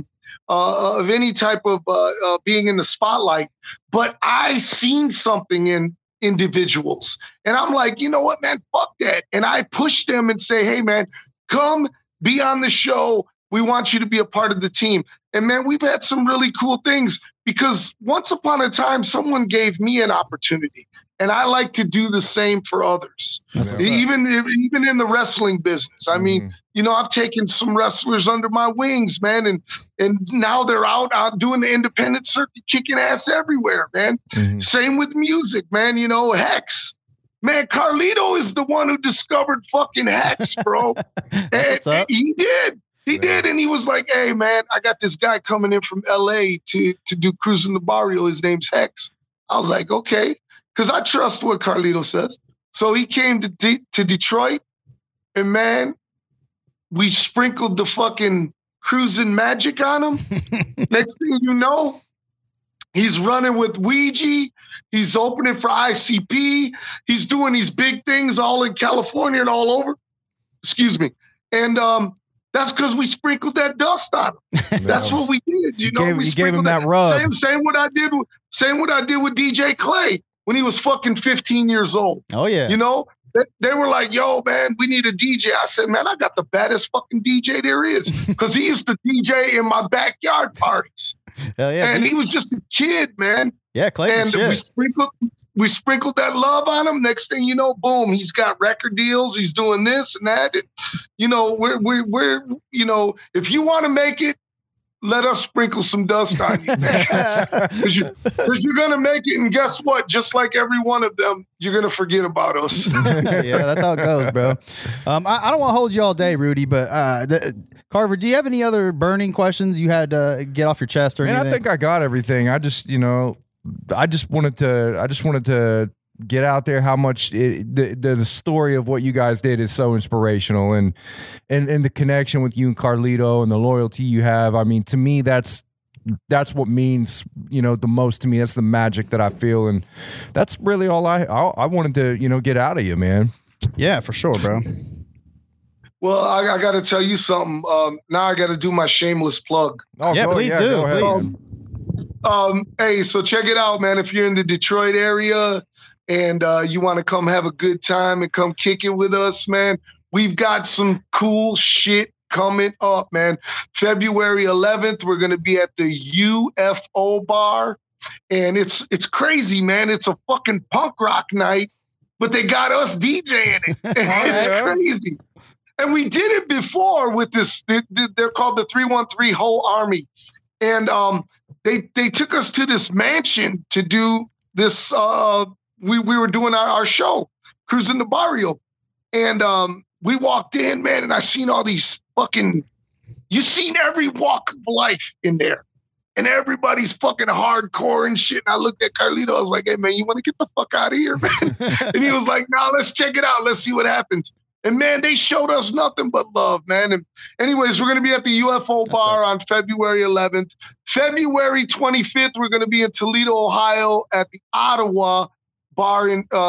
being in the spotlight. But I seen something in individuals. And I'm like, you know what, man, fuck that. And I push them and say, hey, man, come be on the show. We want you to be a part of the team. And man, we've had some really cool things because once upon a time, someone gave me an opportunity. And I like to do the same for others, even in the wrestling business. I mean, I've taken some wrestlers under my wings, man, and now they're out doing the independent circuit, kicking ass everywhere, man. Same with music, man. Hex, man. Carlito is the one who discovered fucking Hex, bro. and he did. He did, and he was like, "Hey, man, I got this guy coming in from L.A. to do Cruising the Barrio. His name's Hex." I was like, "Okay." Because I trust what Carlito says. So he came to Detroit, and man, we sprinkled the fucking cruising magic on him. Next thing you know, he's running with Ouija. He's opening for ICP. He's doing these big things all in California and all over. Excuse me. And that's because we sprinkled that dust on him. That's what we did.
You gave him that rub.
Same what I did with DJ Clay. When he was fucking 15 years old.
Oh, yeah.
They were like, yo, man, we need a DJ. I said, man, I got the baddest fucking DJ there is. Because he used to DJ in my backyard parties.
Hell yeah.
And he was just a kid, man.
Yeah, Clay.
And we sprinkled that love on him. Next thing you know, boom, he's got record deals. He's doing this and that. And, we're if you want to make it, let us sprinkle some dust on you, because you're going to make it. And guess what? Just like every one of them, you're going to forget about us.
Yeah, that's how it goes, bro. I don't want to hold you all day, Rudy, but Carver, do you have any other burning questions you had to get off your chest or anything?
I think I got everything. I just wanted to get out there how much the story of what you guys did is so inspirational, and the connection with you and Carlito and the loyalty you have. I mean, to me, that's what means, the most to me. That's the magic that I feel. And that's really all I wanted to, get out of you, man.
Yeah, for sure, bro.
Well, I got to tell you something. Now I got to do my shameless plug.
Oh, yeah, please do.
Please.
Hey, so check it out, man. If you're in the Detroit area, and you want to come have a good time and come kick it with us, man, we've got some cool shit coming up, man. February 11th, we're going to be at the UFO bar, and it's crazy, man. It's a fucking punk rock night, but they got us DJing it. It's crazy. And we did it before with this, they're called the 313 Whole Army. And they took us to this mansion to do this, we were doing our show, Cruising the Barrio. And we walked in, man, and I seen all these fucking, you seen every walk of life in there. and everybody's fucking hardcore and shit. And I looked at Carlito. I was like, hey, man, you want to get the fuck out of here, man? And he was like, nah, let's check it out. Let's see what happens. And, man, they showed us nothing but love, man. And anyways, we're going to be at the UFO bar on February 11th. February 25th, we're going to be in Toledo, Ohio at the Ottawa bar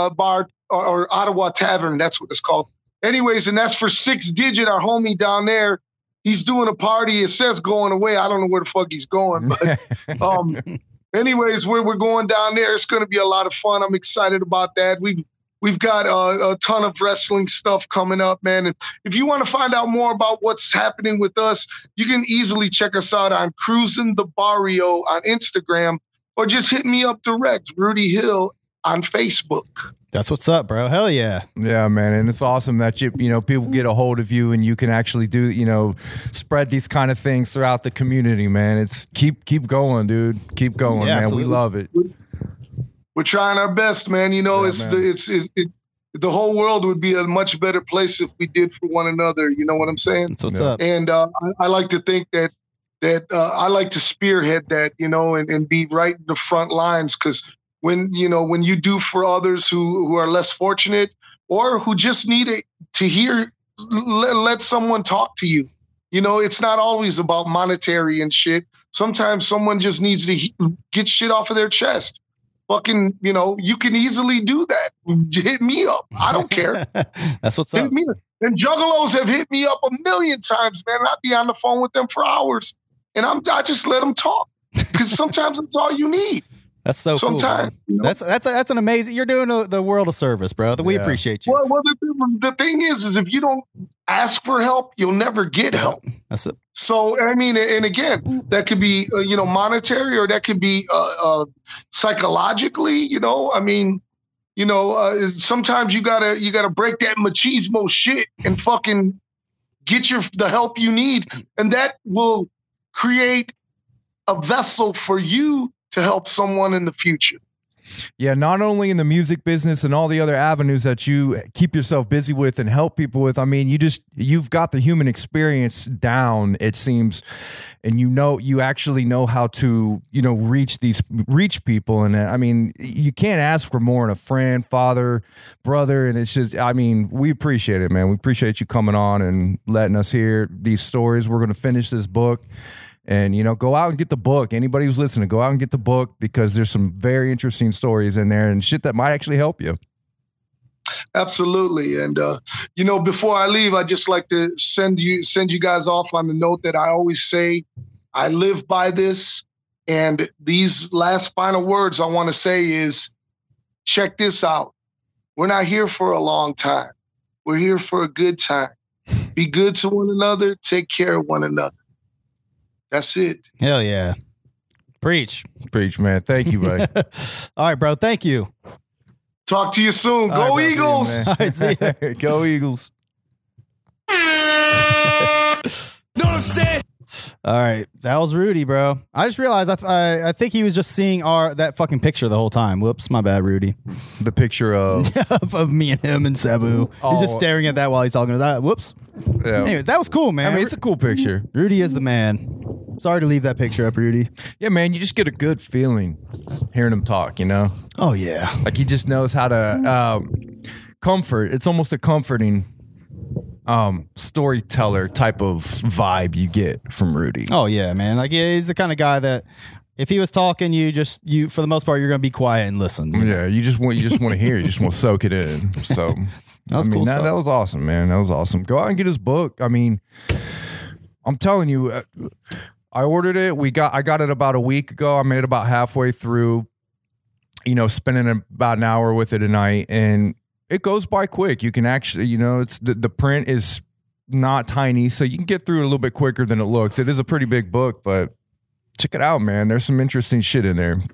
or Ottawa Tavern. That's what it's called. Anyways, and that's for 6 Digit, our homie down there. He's doing a party. It says going away. I don't know where the fuck he's going. But anyways, we're going down there. It's going to be a lot of fun. I'm excited about that. We've got a ton of wrestling stuff coming up, man. And if you want to find out more about what's happening with us, you can easily check us out on Cruising the Barrio on Instagram, or just hit me up direct, Rudy Hill on Facebook.
That's what's up, bro. Hell yeah.
Yeah, man. And it's awesome that people get a hold of you and you can actually do, spread these kind of things throughout the community, man. It's keep going, dude. Keep going, man. Absolutely. We love it.
We're trying our best, man. The whole world would be a much better place if we did for one another. You know what I'm saying?
That's what's up.
And I like to think that I like to spearhead that, and be right in the front lines, because when you do for others who are less fortunate or who just need it to hear, let someone talk to you. It's not always about monetary and shit. Sometimes someone just needs to get shit off of their chest. Fucking, you can easily do that. Hit me up. I don't care.
That's what's up.
And Juggalos have hit me up 1,000,000 times, man. I'd be on the phone with them for hours, and I just let them talk, because sometimes that's all you need.
That's so
sometimes,
cool. That's an amazing. You're doing the world of service, bro. We appreciate you.
Well, the thing is if you don't ask for help, you'll never get help. That's it. So I mean, and again, that could be monetary, or that could be psychologically. Sometimes you gotta break that machismo shit and fucking get the help you need, and that will create a vessel for you to help someone in the future.
Yeah, not only in the music business and all the other avenues that you keep yourself busy with and help people with. I mean, you've got the human experience down, it seems, and you actually know how to, reach people. And I mean, you can't ask for more in a friend, father, brother. And it's just, I mean, we appreciate it, man. We appreciate you coming on and letting us hear these stories. We're going to finish this book. And, go out and get the book. Anybody who's listening, go out and get the book, because there's some very interesting stories in there and shit that might actually help you.
Absolutely. And, before I leave, I just like to send you guys off on the note that I always say. I live by this. And these last final words I want to say is, check this out. We're not here for a long time. We're here for a good time. Be good to one another. Take care of one another. That's it.
Hell yeah. Preach,
man. Thank you, buddy.
All right, bro. Thank you.
Talk to you soon. Go Eagles.
All right, see ya.
Go Eagles.
All right, that was Rudy, bro. I just realized I think he was just seeing that fucking picture the whole time. Whoops, my bad, Rudy.
The picture of
of me and him and Sabu. He's just staring at that while he's talking to that. Whoops. Yeah. Anyways, that was cool, man.
I mean, it's a cool picture.
Rudy is the man. Sorry to leave that picture up, Rudy.
Yeah, man, you just get a good feeling hearing him talk,
Oh, yeah.
Like he just knows how to comfort. It's almost a comforting storyteller type of vibe you get from Rudy.
Oh, yeah, man. Like, yeah, he's the kind of guy that if he was talking, you for the most part, you're going to be quiet and listen.
Yeah, you just want to hear. You just want to soak it in. So
that was cool.
That was awesome, man. That was awesome. Go out and get his book. I mean, I'm telling you, I ordered it. I got it about a week ago. I made it about halfway through, spending about an hour with it a night, and it goes by quick. You can actually, it's the print is not tiny, so you can get through it a little bit quicker than it looks. It is a pretty big book, but check it out, man. There's some interesting shit in there.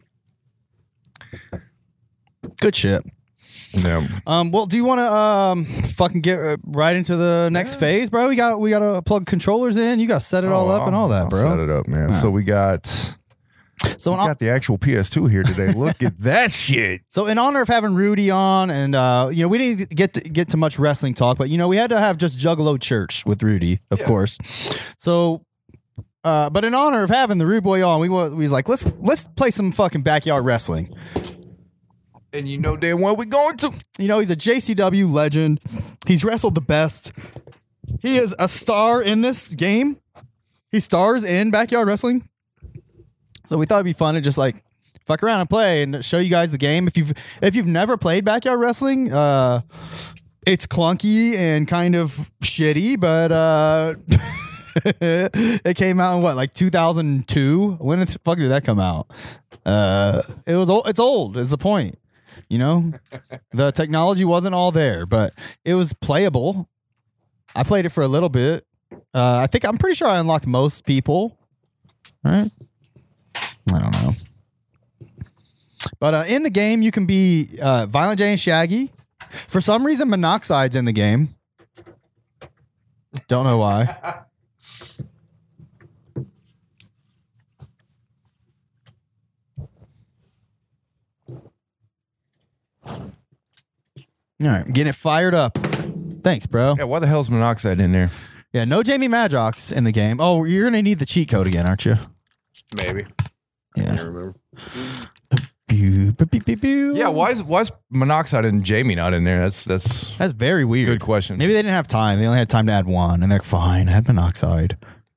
Good shit.
Yeah.
Well, do you want to fucking get right into the next phase, bro? We got to plug controllers in. You got to set it all up and all that, bro.
Set it up, man. So we got the actual PS2 here today. Look at that shit.
So in honor of having Rudy on, and we didn't get to much wrestling talk, but we had to have just Juggalo Church with Rudy, of course. So but in honor of having the Rude Boy on, we was like, let's play some fucking backyard wrestling.
And you know damn well we're going to.
You know, he's a JCW legend. He's wrestled the best. He is a star in this game. He stars in backyard wrestling. So we thought it'd be fun to just like fuck around and play and show you guys the game. If you've never played backyard wrestling, it's clunky and kind of shitty, but it came out in what, like 2002? When the fuck did that come out? It's old is the point. You know, the technology wasn't all there, but it was playable. I played it for a little bit. I'm pretty sure I unlocked most people. All right. I don't know. But in the game, you can be Violent J and Shaggy. For some reason, Monoxide's in the game. Don't know why. All right, getting it fired up. Thanks, bro.
Yeah, why the hell's Monoxide in there?
Yeah, no Jamie Madrox in the game. Oh, you're going to need the cheat code again, aren't you?
Maybe.
Yeah.
I don't remember.
Yeah,
Yeah, why is Monoxide and Jamie not in there? That's
very weird.
good question.
Maybe they didn't have time. They only had time to add one, and they're fine. Add Monoxide.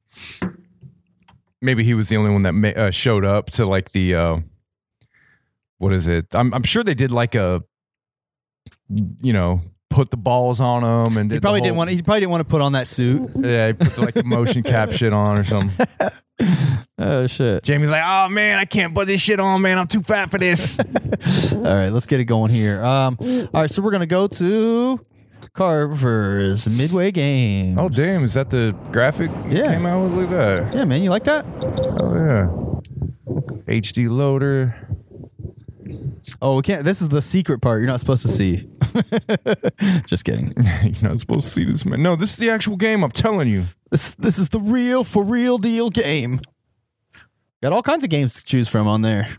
Maybe he was the only one that showed up to like the what is it? I'm sure they did like a, you know, put the balls on him, and
He probably didn't want. He probably didn't want to put on that suit.
Yeah, he put like the motion cap shit on or something.
Oh shit!
Jamie's like, oh man, I can't put this shit on, man. I'm too fat for this.
All right, let's get it going here. All right, so we're gonna go to Carver's Midway Games.
Oh damn, is that the graphic you
Yeah.
came out with? Look at that.
Yeah, man, you like that?
Oh yeah. HD loader.
Oh, we can't. This is the secret part. You're not supposed to see. Just kidding.
You're not supposed to see this, man. No, this is the actual game. I'm telling you.
This is the real for real deal game. Got all kinds of games to choose from on there.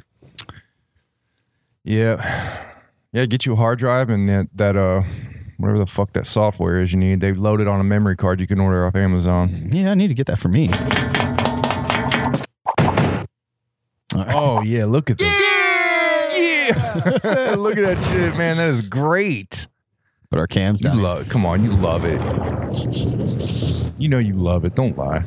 Yeah. Yeah, get you a hard drive and that whatever the fuck that software is you need. They load it on a memory card you can order off Amazon.
Yeah, I need to get that for me. All right.
Oh yeah, look at this. Yeah. Look at that shit, man. That is great.
Put our cams
You
down.
love it. Come on, you love it. You know you love it. Don't lie.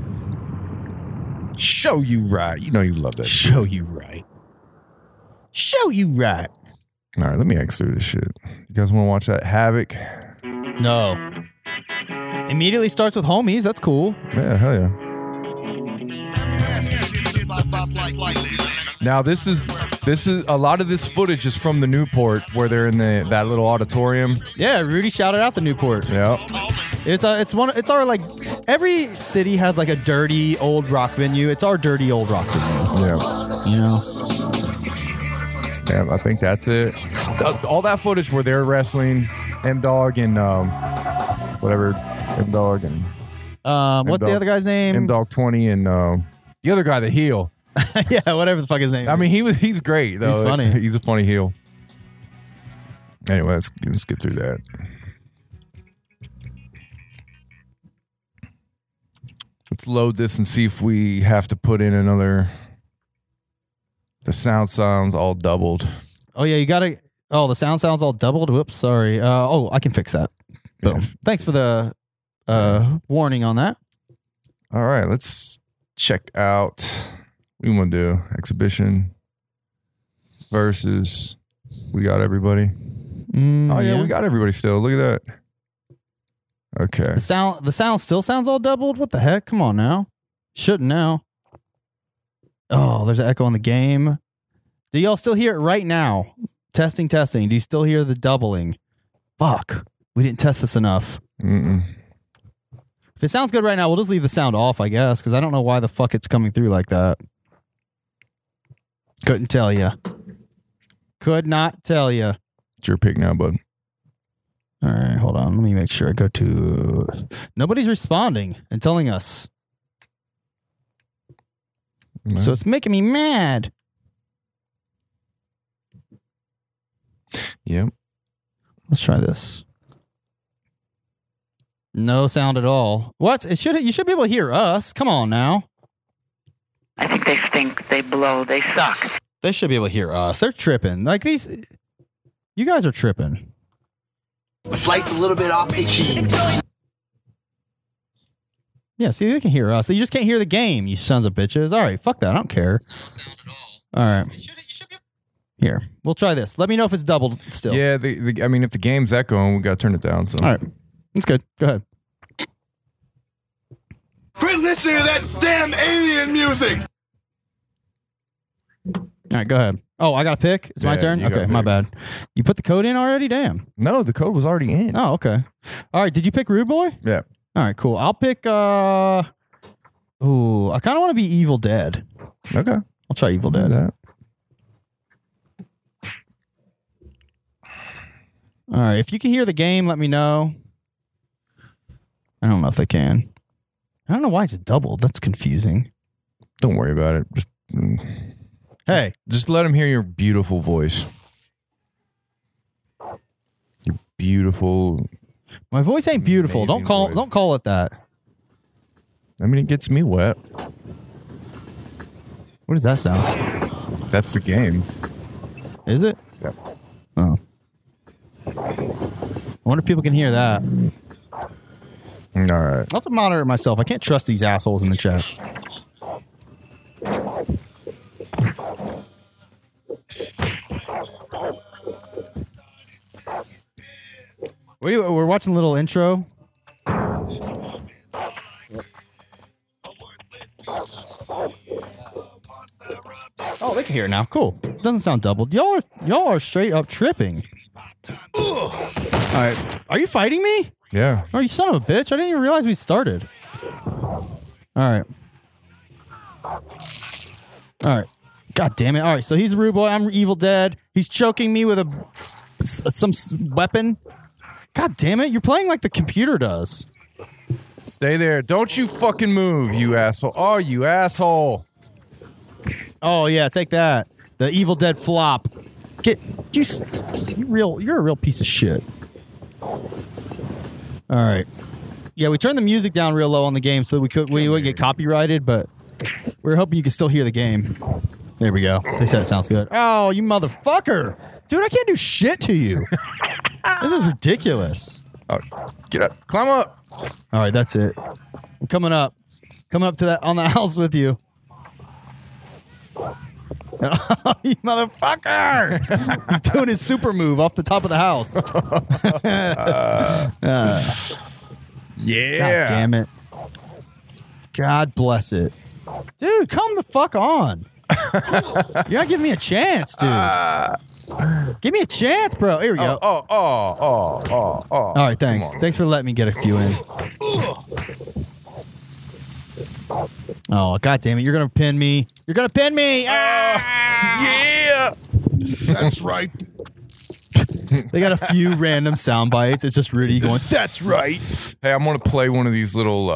Show you right. You know you love that shit.
Show you right. Show you right.
All right, let me X through this shit. You guys want to watch that Havoc?
No. Immediately starts with homies. That's cool.
Yeah, hell yeah. Now this is a lot of this footage is from the Newport where they're in that little auditorium.
Yeah, Rudy shouted out the Newport.
Yeah.
It's our like every city has like a dirty old rock venue. It's our dirty old rock venue.
Yeah.
You know.
Yeah, I think that's it. All that footage where they're wrestling M-Dog and whatever M-Dog and
What's the other guy's name?
M-Dog 20 and the other guy, the heel.
Yeah, whatever the fuck his name.
I mean, he's great though.
He's funny.
He's a funny heel. Anyway, let's get through that. Let's load this and see if we have to put in another. The sound sounds all doubled.
Oh yeah, you gotta. Oh, the sound sounds all doubled. Whoops, sorry. I can fix that. Boom.
Yeah.
Thanks for the warning on that.
All right, let's check out. What do you want to do? Exhibition versus. We got everybody. Oh yeah, we got everybody still. Look at that. Okay.
The sound still sounds all doubled. What the heck? Come on now. Shouldn't now. Oh, there's an echo in the game. Do y'all still hear it right now? Testing. Do you still hear the doubling? Fuck. We didn't test this enough.
Mm-mm.
If it sounds good right now, we'll just leave the sound off, I guess, because I don't know why the fuck it's coming through like that. Couldn't tell you. Could not tell you.
It's your pick now, bud.
All right, hold on. Let me make sure I go to... Nobody's responding and telling us.
Right.
So it's making me mad.
Yep.
Let's try this. No sound at all. What? You should be able to hear us. Come on now.
I think they stink, they blow, they suck.
They should be able to hear us. They're tripping. Like these. You guys are tripping.
Slice a little bit off the cheese.
Yeah, see, they can hear us. They just can't hear the game, you sons of bitches. All right, fuck that. I don't care. No sound at all. All right. Here, we'll try this. Let me know if it's doubled still.
Yeah, I mean, if the game's echoing, we got to turn it down. So.
All right. That's good. Go ahead.
Quit listening to that damn alien music.
All right, go ahead. Oh, I got to pick? It's my turn? Okay, my bad. You put the code in already? Damn.
No, the code was already in.
Oh, okay. All right, did you pick Rude Boy?
Yeah.
All right, cool. I'll pick, I kind of want to be Evil Dead.
Okay.
I'll try Evil Dead.
That.
All right, if you can hear the game, let me know. I don't know if they can. I don't know why it's doubled. That's confusing.
Don't worry about it.
Hey,
just let them hear your beautiful voice. Your beautiful.
My voice ain't beautiful. Don't call it that.
I mean, it gets me wet.
What does that sound?
That's the game.
Is it?
Yep.
Oh. I wonder if people can hear that.
All right.
I'll have to monitor myself. I can't trust these assholes in the chat. We're watching a little intro. Oh, they can hear it now. Cool. Doesn't sound doubled. Y'all are straight up tripping. All right. Are you fighting me?
Yeah.
Oh, you son of a bitch. I didn't even realize we started. All right. All right. God damn it. All right. So he's a rude boy. I'm Evil Dead. He's choking me with some weapon. God damn it. You're playing like the computer does.
Stay there. Don't you fucking move, you asshole. Oh, you asshole.
Oh, yeah. Take that. The Evil Dead flop. You're a real piece of shit. All right. Yeah, we turned the music down real low on the game so we wouldn't get copyrighted, but we were hoping you could still hear the game. There we go. They said it sounds good. Oh, you motherfucker. Dude, I can't do shit to you. This is ridiculous.
Oh, get up. Climb up.
All right, that's it. I'm coming up. Coming up to that on the house with you. Oh, you motherfucker! He's doing his super move off the top of the house.
Yeah.
God damn it. God bless it. Dude, come the fuck on. You're not giving me a chance, dude. Give me a chance, bro. Here we go.
Oh.
All right, thanks. Thanks for letting me get a few in. Oh, God damn it. You're going to pin me. You're going to pin me.
Yeah.
That's right.
They got a few random sound bites. It's just Rudy going, that's right.
Hey, I'm going to play one of these little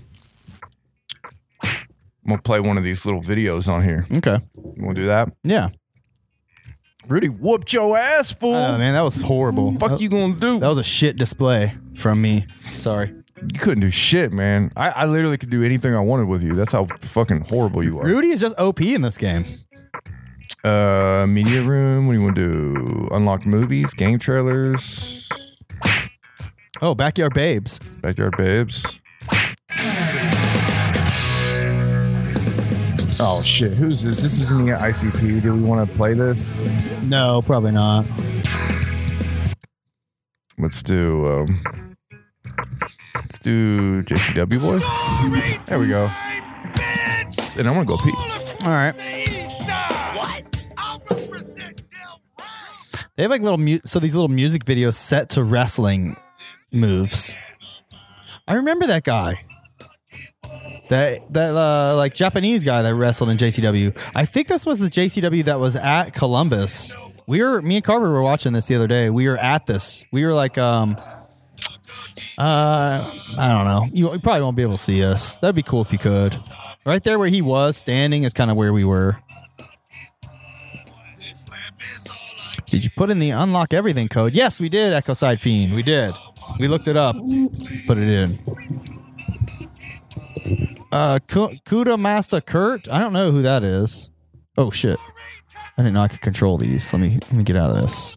videos on here.
Okay.
You want to do that?
Yeah.
Rudy whooped your ass, fool.
Oh, man, that was horrible.
Fuck you going to do?
That was a shit display from me. Sorry.
You couldn't do shit, man. I literally could do anything I wanted with you. That's how fucking horrible you are.
Rudy is just OP in this game.
Media room. What do you want to do? Unlock movies, game trailers.
Oh, Backyard Babes.
Backyard Babes. Oh shit! Who's this? This isn't the ICP. Do we want to play this?
No, probably not.
Let's do JCW boy. There we go. And I'm gonna go pee.
All right. They have like little these little music videos set to wrestling moves. I remember that guy. That like Japanese guy that wrestled in JCW. I think this was the JCW that was at Columbus. Me and Carver were watching this the other day. We were at this. We were like I don't know. You probably won't be able to see us. That'd be cool if you could. Right there where he was standing is kind of where we were. Did you put in the unlock everything code? Yes, we did, Echo Side Fiend. We did. We looked it up. Put it in. Kuda Master Kurt. I don't know who that is. Oh shit! I didn't know I could control these. Let me get out of this.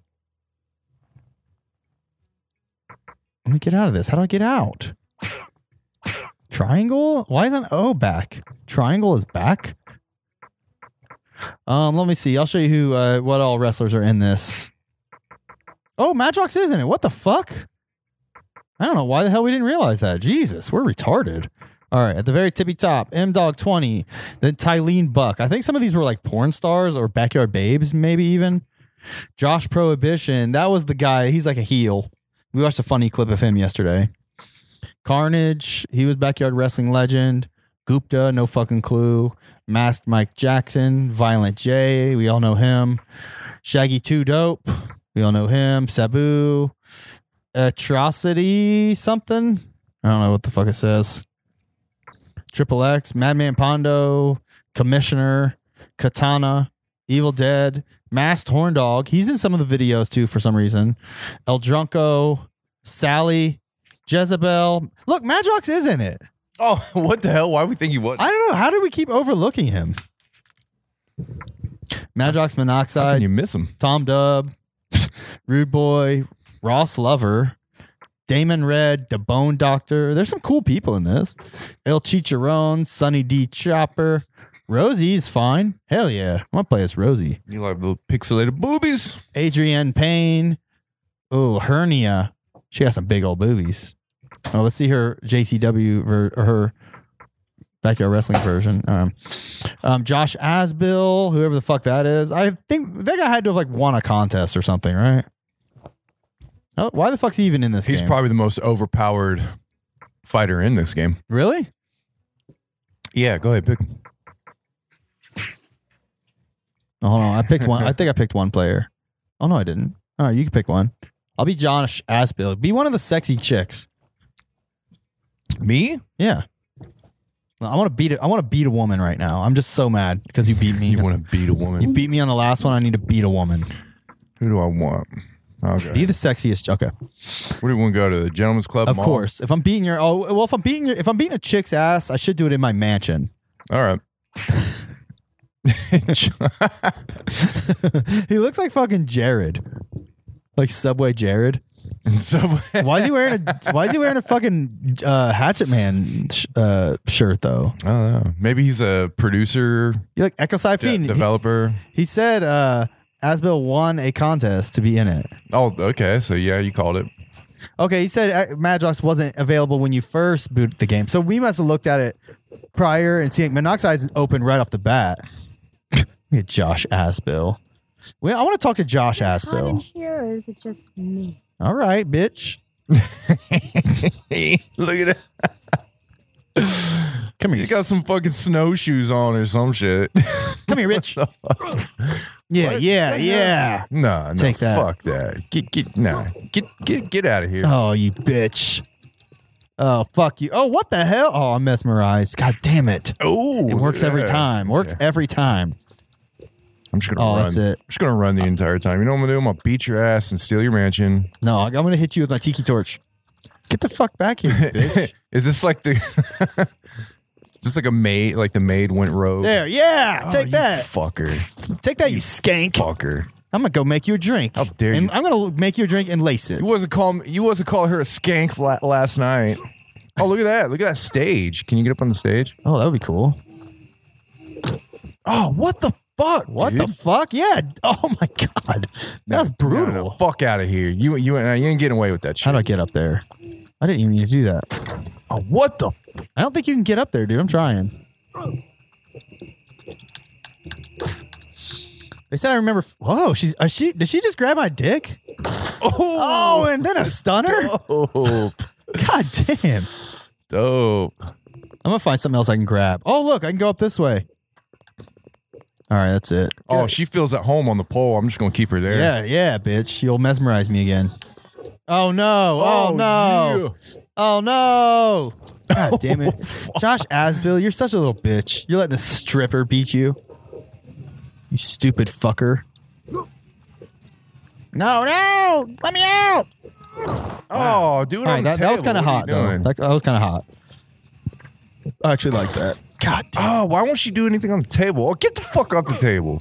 Let me get out of this. How do I get out? Triangle? Why isn't O back? Triangle is back. Let me see. I'll show you who what all wrestlers are in this. Oh, Madrox is in it. What the fuck? I don't know why the hell we didn't realize that. Jesus, we're retarded. All right, at the very tippy top, M-Dog 20, then Tylene Buck. I think some of these were like porn stars or backyard babes, maybe even. Josh Prohibition, that was the guy. He's like a heel. We watched a funny clip of him yesterday. Carnage, he was backyard wrestling legend. Gupta, no fucking clue. Masked Mike Jackson, Violent J, we all know him. Shaggy 2 Dope, we all know him. Sabu, Atrocity something. I don't know what the fuck it says. Triple X, Madman Pondo, Commissioner, Katana, Evil Dead, Masked Horn Dog. He's in some of the videos too for some reason. El Drunko, Sally, Jezebel. Look, Madrox is in it.
Oh, what the hell? Why would we think he was?
I don't know. How did we keep overlooking him? Madrox Monoxide.
How can you miss him?
Tom Dub, Rude Boy, Ross Lover, Damon Red, The Bone Doctor. There's some cool people in this. El Chicharron, Sunny D Chopper. Rosie's fine. Hell yeah. I want to play as Rosie.
You like little pixelated boobies?
Adrienne Payne. Oh, Hernia. She got some big old boobies. Oh, let's see her JCW or her backyard wrestling version. Josh Asbill, whoever the fuck that is. I think that guy had to have like won a contest or something, right? Oh, why the fuck's he even in this game?
He's probably the most overpowered fighter in this game.
Really?
Yeah, go ahead, pick him.
Oh, hold on. I picked one. I think I picked one player. Oh, no, I didn't. All right, you can pick one. I'll be Josh Asbill. Be one of the sexy chicks.
Me?
Yeah. I want to beat it. I want to beat a woman right now. I'm just so mad because you beat me.
You want to beat a woman?
You beat me on the last one. I need to beat a woman.
Who do I want? Okay.
Be the sexiest. Okay.
Where do you want to go to? The Gentleman's Club?
Of
Mall?
course. If I'm beating your if I'm beating a chick's ass, I should do it in my mansion.
All right.
He looks like fucking Jared. Like Subway Jared. Why is he wearing a fucking Hatchet Man shirt though?
I don't know. Maybe he's a producer.
You like Echo Sci Fiend
developer.
He said Asbill won a contest to be in it.
Oh, okay. So yeah, you called it.
Okay, he said Madrox wasn't available when you first booted the game, so we must have looked at it prior and seen Monoxide's open right off the bat. Look at Josh Asbill. I want to talk to Josh Asbill.
In here, or is it just me?
All right, bitch.
Look at it.
Come here.
You got some fucking snowshoes on or some shit.
Come here, Rich. Yeah.
No,
Take that.
Fuck that. Get out of here.
Oh, you bitch. Oh, fuck you. Oh, what the hell? Oh, I'm mesmerized. God damn it.
Oh,
It works every time. Every time.
I'm just gonna run.
That's it.
I'm just gonna run the entire time. You know what I'm gonna do? I'm gonna beat your ass and steal your mansion.
No, I'm gonna hit you with my tiki torch. Get the fuck back here, you bitch.
Is this like the? Is this like a maid? Like the maid went rogue?
There, yeah. Take that,
you fucker.
Take that, you skank.
Fucker.
I'm gonna go make you a drink.
How dare you?
And I'm gonna make you a drink and lace it.
You wasn't calling her a skank last night. Oh, look at that! Look at that stage. Can you get up on the stage?
Oh, that would be cool.
Oh, what the fuck?
What
dude?
the fuck? Yeah. Oh my god, that's brutal.
No, fuck out of here. You ain't getting away with that shit.
How do I get up there? I didn't even need to do that.
Oh, what the?
I don't think you can get up there, dude. I'm trying. They said I remember. Whoa, did she just grab my dick? Oh, and then a stunner.
Dope.
God damn.
Dope.
I'm gonna find something else I can grab. Oh, look, I can go up this way. All right, that's it.
Oh, she feels at home on the pole. I'm just gonna keep her there.
Yeah, bitch. You'll mesmerize me again. Oh no! Oh no!
Yeah.
Oh no! God damn it, Josh Asbill, you're such a little bitch. You're letting the stripper beat you. You stupid fucker. No, let me out.
Oh, do it
All
on
right,
the
that was
table.
kind of
What are
hot
you
though.
doing?
That was kind of hot. I actually like that. God damn.
Oh, why won't she do anything on the table? Oh, get the fuck off the table.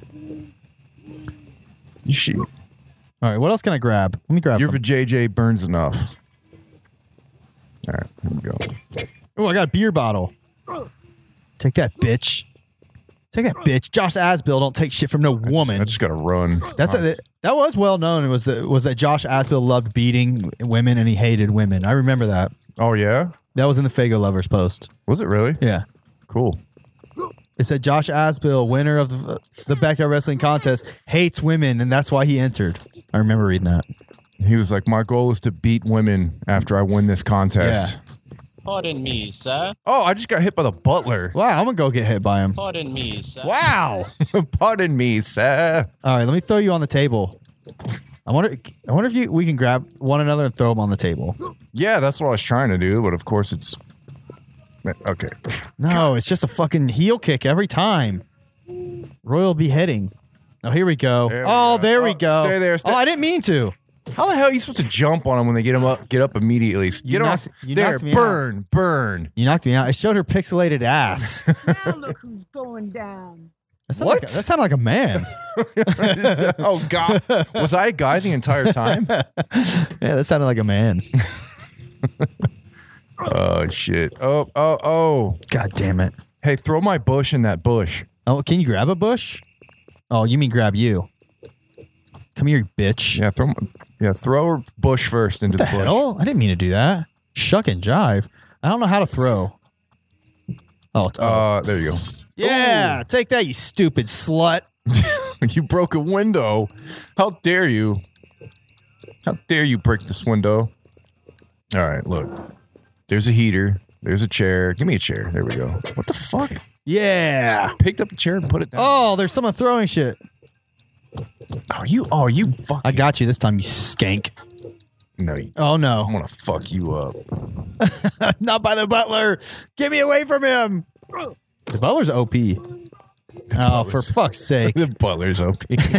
You should.
All right, what else can I grab? Let me grab
Your
some.
JJ burns enough. All right, here we go.
Oh, I got a beer bottle. Take that, bitch. Take that, bitch. Josh Asbill don't take shit from no woman.
I just got to run.
That was well known. It was that Josh Asbill loved beating women and he hated women. I remember that.
Oh, yeah?
That was in the Fago Lovers post.
Was it really?
Yeah.
Cool.
It said Josh Asbill, winner of the backyard wrestling contest, hates women, and that's why he entered. I remember reading that.
He was like, my goal is to beat women after I win this contest.
Pardon me, sir.
Oh, I just got hit by the butler.
Wow, I'm going to go get hit by him.
Pardon me, sir.
Wow.
Pardon me, sir.
All right, let me throw you on the table. I wonder if we can grab one another and throw them on the table.
Yeah, that's what I was trying to do, but of course it's... Okay.
No, it's just a fucking heel kick every time. Royal beheading. Oh, here we go.
There we
Oh,
go.
there we
Oh,
go.
stay there,
Oh, I didn't mean to.
How the hell are you supposed to jump on them when they get up immediately? Get off.
You
There,
knocked me
burn.
You knocked me out. I showed her pixelated ass.
Now look who's going down.
That sounded like a man.
Oh, God. Was I a guy the entire time?
Yeah, that sounded like a man.
Oh, shit. Oh.
God damn it.
Hey, throw my bush in that bush.
Oh, can you grab a bush? Oh, you mean grab you? Come here, you bitch.
Yeah, throw bush first into
What
the
the
bush.
hell? I didn't mean to do that. Shuck and jive. I don't know how to throw. Oh, it's
There you go.
yeah. Take that, you stupid slut.
You broke a window. How dare you? How dare you break this window? All right, look. There's a heater. There's a chair. Give me a chair. There we go. What the fuck?
Yeah.
Picked up the chair and put it down.
Oh, there's someone throwing shit.
You fucking.
I got you this time, you skank.
No,
Oh, no.
I'm gonna fuck you up.
Not by the butler. Get me away from him. The butler's OP. Oh, for fuck's sake.
The butler's OP.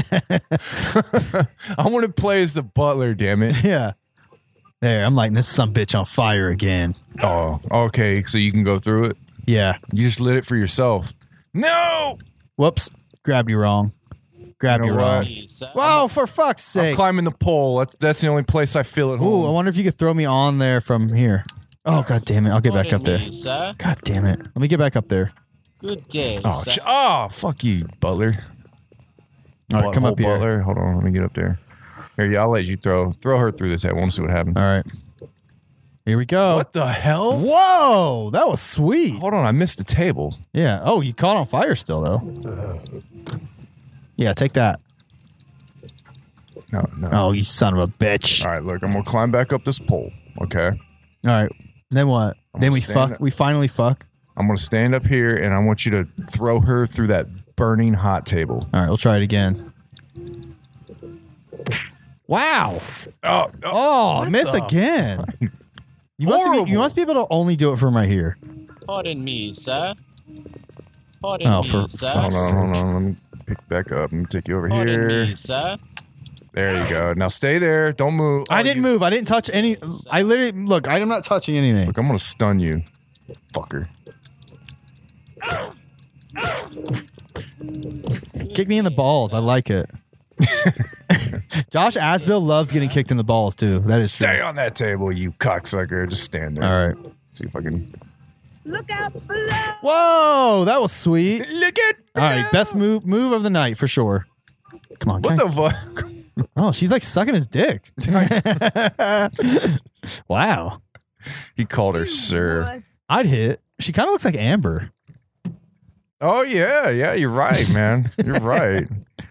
I want to play as the butler, damn it.
Yeah. There, I'm lighting this sumbitch on fire again.
Oh, okay. So you can go through it?
Yeah.
You just lit it for yourself. No!
Whoops. Grabbed you wrong. Grabbed
You
you
know
wrong.
what?
Please, sir.
Whoa, for fuck's
I'm
sake.
climbing the pole. That's the only place I feel at
Ooh, I
home.
wonder if you could throw me on there from here. Oh, god damn it. I'll get back up
Pardon
there.
me, sir.
God damn it. Let me get back up there.
Good day,
Oh,
sir.
fuck you, butler.
All right, come up here.
Butler. Hold on, let me get up there. Here, yeah, I'll let you throw her through the table. I want to see what happens.
All right. Here we go.
What the hell?
Whoa, that was sweet.
Hold on, I missed the table.
Yeah. Oh, you caught on fire still, though. Yeah, take that.
No.
Oh, you son of a bitch.
All right, look, I'm gonna climb back up this pole. Okay.
All right. Then what? Then we
stand
fuck.
up.
We finally fuck.
I'm gonna stand up here and I want you to throw her through that burning hot table.
All right, we'll try it again. Wow. Oh, I missed again. You must be able to only do it from right here.
Pardon me, sir. Pardon
Oh,
me,
for
sir.
fuck's
Hold on. Let me pick back up. Let me take you over
Pardon
here.
me, sir.
There you go. Now stay there. Don't move.
I didn't move. I didn't touch any. I literally look. I'm not touching anything.
Look, I'm gonna stun you, fucker.
Kick me in the balls. I like it. Josh Asbill loves getting kicked in the balls too. That is
Stay
true.
on that table, you cocksucker. Just stand there.
All right.
See if I can.
Look out below.
Whoa, that was sweet.
Look at.
All right, best move of the night for sure. Come on.
What
can
the fuck?
Oh, she's like sucking his dick. Wow.
He called her sir.
I'd hit. She kind of looks like Amber.
Oh yeah. You're right, man. You're right.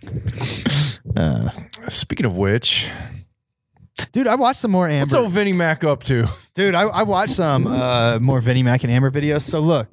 Speaking of which,
Dude, I watched some more Amber.
what's old Vinnie Mac up to?
Dude, I watched some more Vinnie Mac and Amber videos. So look,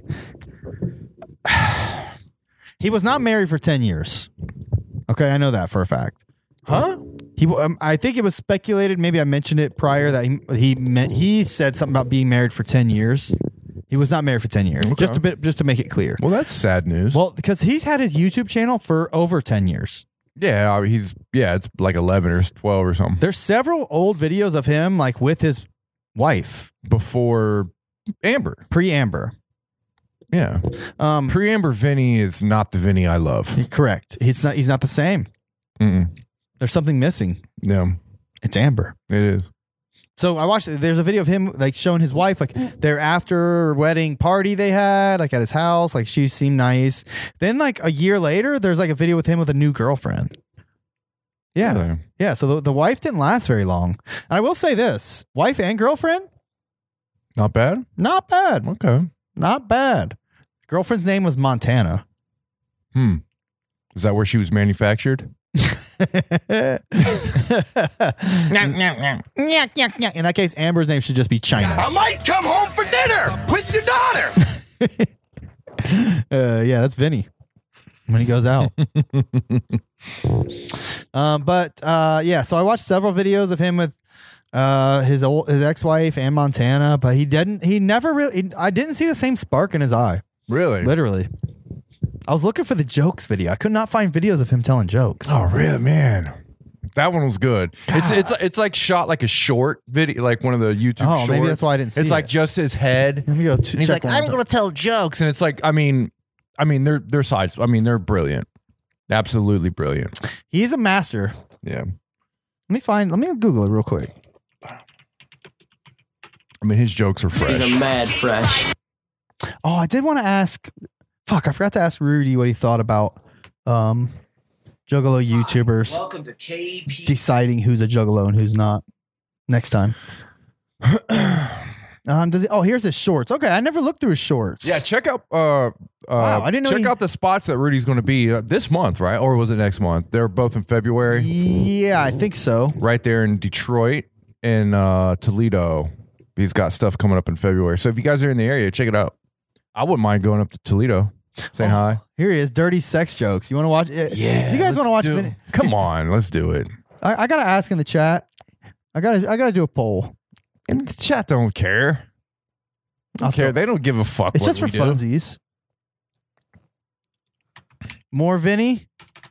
he was not married for 10 years. Okay, I know that for a fact.
Huh?
I think it was speculated. Maybe I mentioned it prior that he said something about being married for 10 years. He was not married for 10 years.
Okay.
Just to make it clear.
Well, that's sad news.
Well, because he's had his YouTube channel for over 10 years.
Yeah, it's like 11 or 12 or something.
There's several old videos of him like with his wife
Before Amber.
pre-Amber.
Yeah. Pre-Amber Vinny is not the Vinny I love.
Correct. He's not the same.
Mm-mm.
There's something missing.
No,
It's Amber.
it is.
So I watched. There's a video of him like showing his wife like their after wedding party they had like at his house. Like she seemed nice. Then like a year later, there's like a video with him with a new girlfriend. Yeah,
Really?
yeah. So the wife didn't last very long. And I will say this: wife and girlfriend,
Not bad?
not bad,
Okay.
not bad. Girlfriend's name was Montana.
Is that where she was manufactured?
In that case, Amber's name should just be China.
I might come home for dinner with your daughter.
Yeah, that's Vinny when he goes out. Yeah, so I watched several videos of him with his ex-wife and Montana, but I didn't see the same spark in his eye.
Really?
Literally. I was looking for the jokes video. I could not find videos of him telling jokes.
Oh, really, man? That one was good. It's like shot like a short video, like one of the YouTube shorts.
Maybe that's why I didn't see
It's like
it.
just his head.
Let me go
And he's
check
like,
one
I'm
of
going to tell jokes. And it's like, I mean, they're sides. I mean, they're brilliant. Absolutely brilliant.
He's a master.
Yeah.
Let me Google it real quick.
I mean, his jokes are fresh.
He's a mad fresh.
Oh, I did want to ask. Fuck, I forgot to ask Rudy what he thought about Juggalo YouTubers
Welcome to KP.
deciding who's a Juggalo and who's not. Next time. Here's his shorts. Okay, I never looked through his shorts.
Yeah, check out.
Wow, I didn't know
Check
he-
out the spots that Rudy's going to be this month, right? Or was it next month? They're both in February,
Yeah, I think so.
right there in Detroit and Toledo. He's got stuff coming up in February. So if you guys are in the area, check it out. I wouldn't mind going up to Toledo, saying hi.
Here he is, dirty sex jokes. You want to watch it?
Yeah,
Do you guys want to watch
do-
Vinny?
Come on, let's do it.
I gotta ask in the chat. I gotta do a poll.
And the chat don't care.
I'll
Care?
still-
They don't give a fuck.
It's
what
just for
we do.
funsies. More Vinny?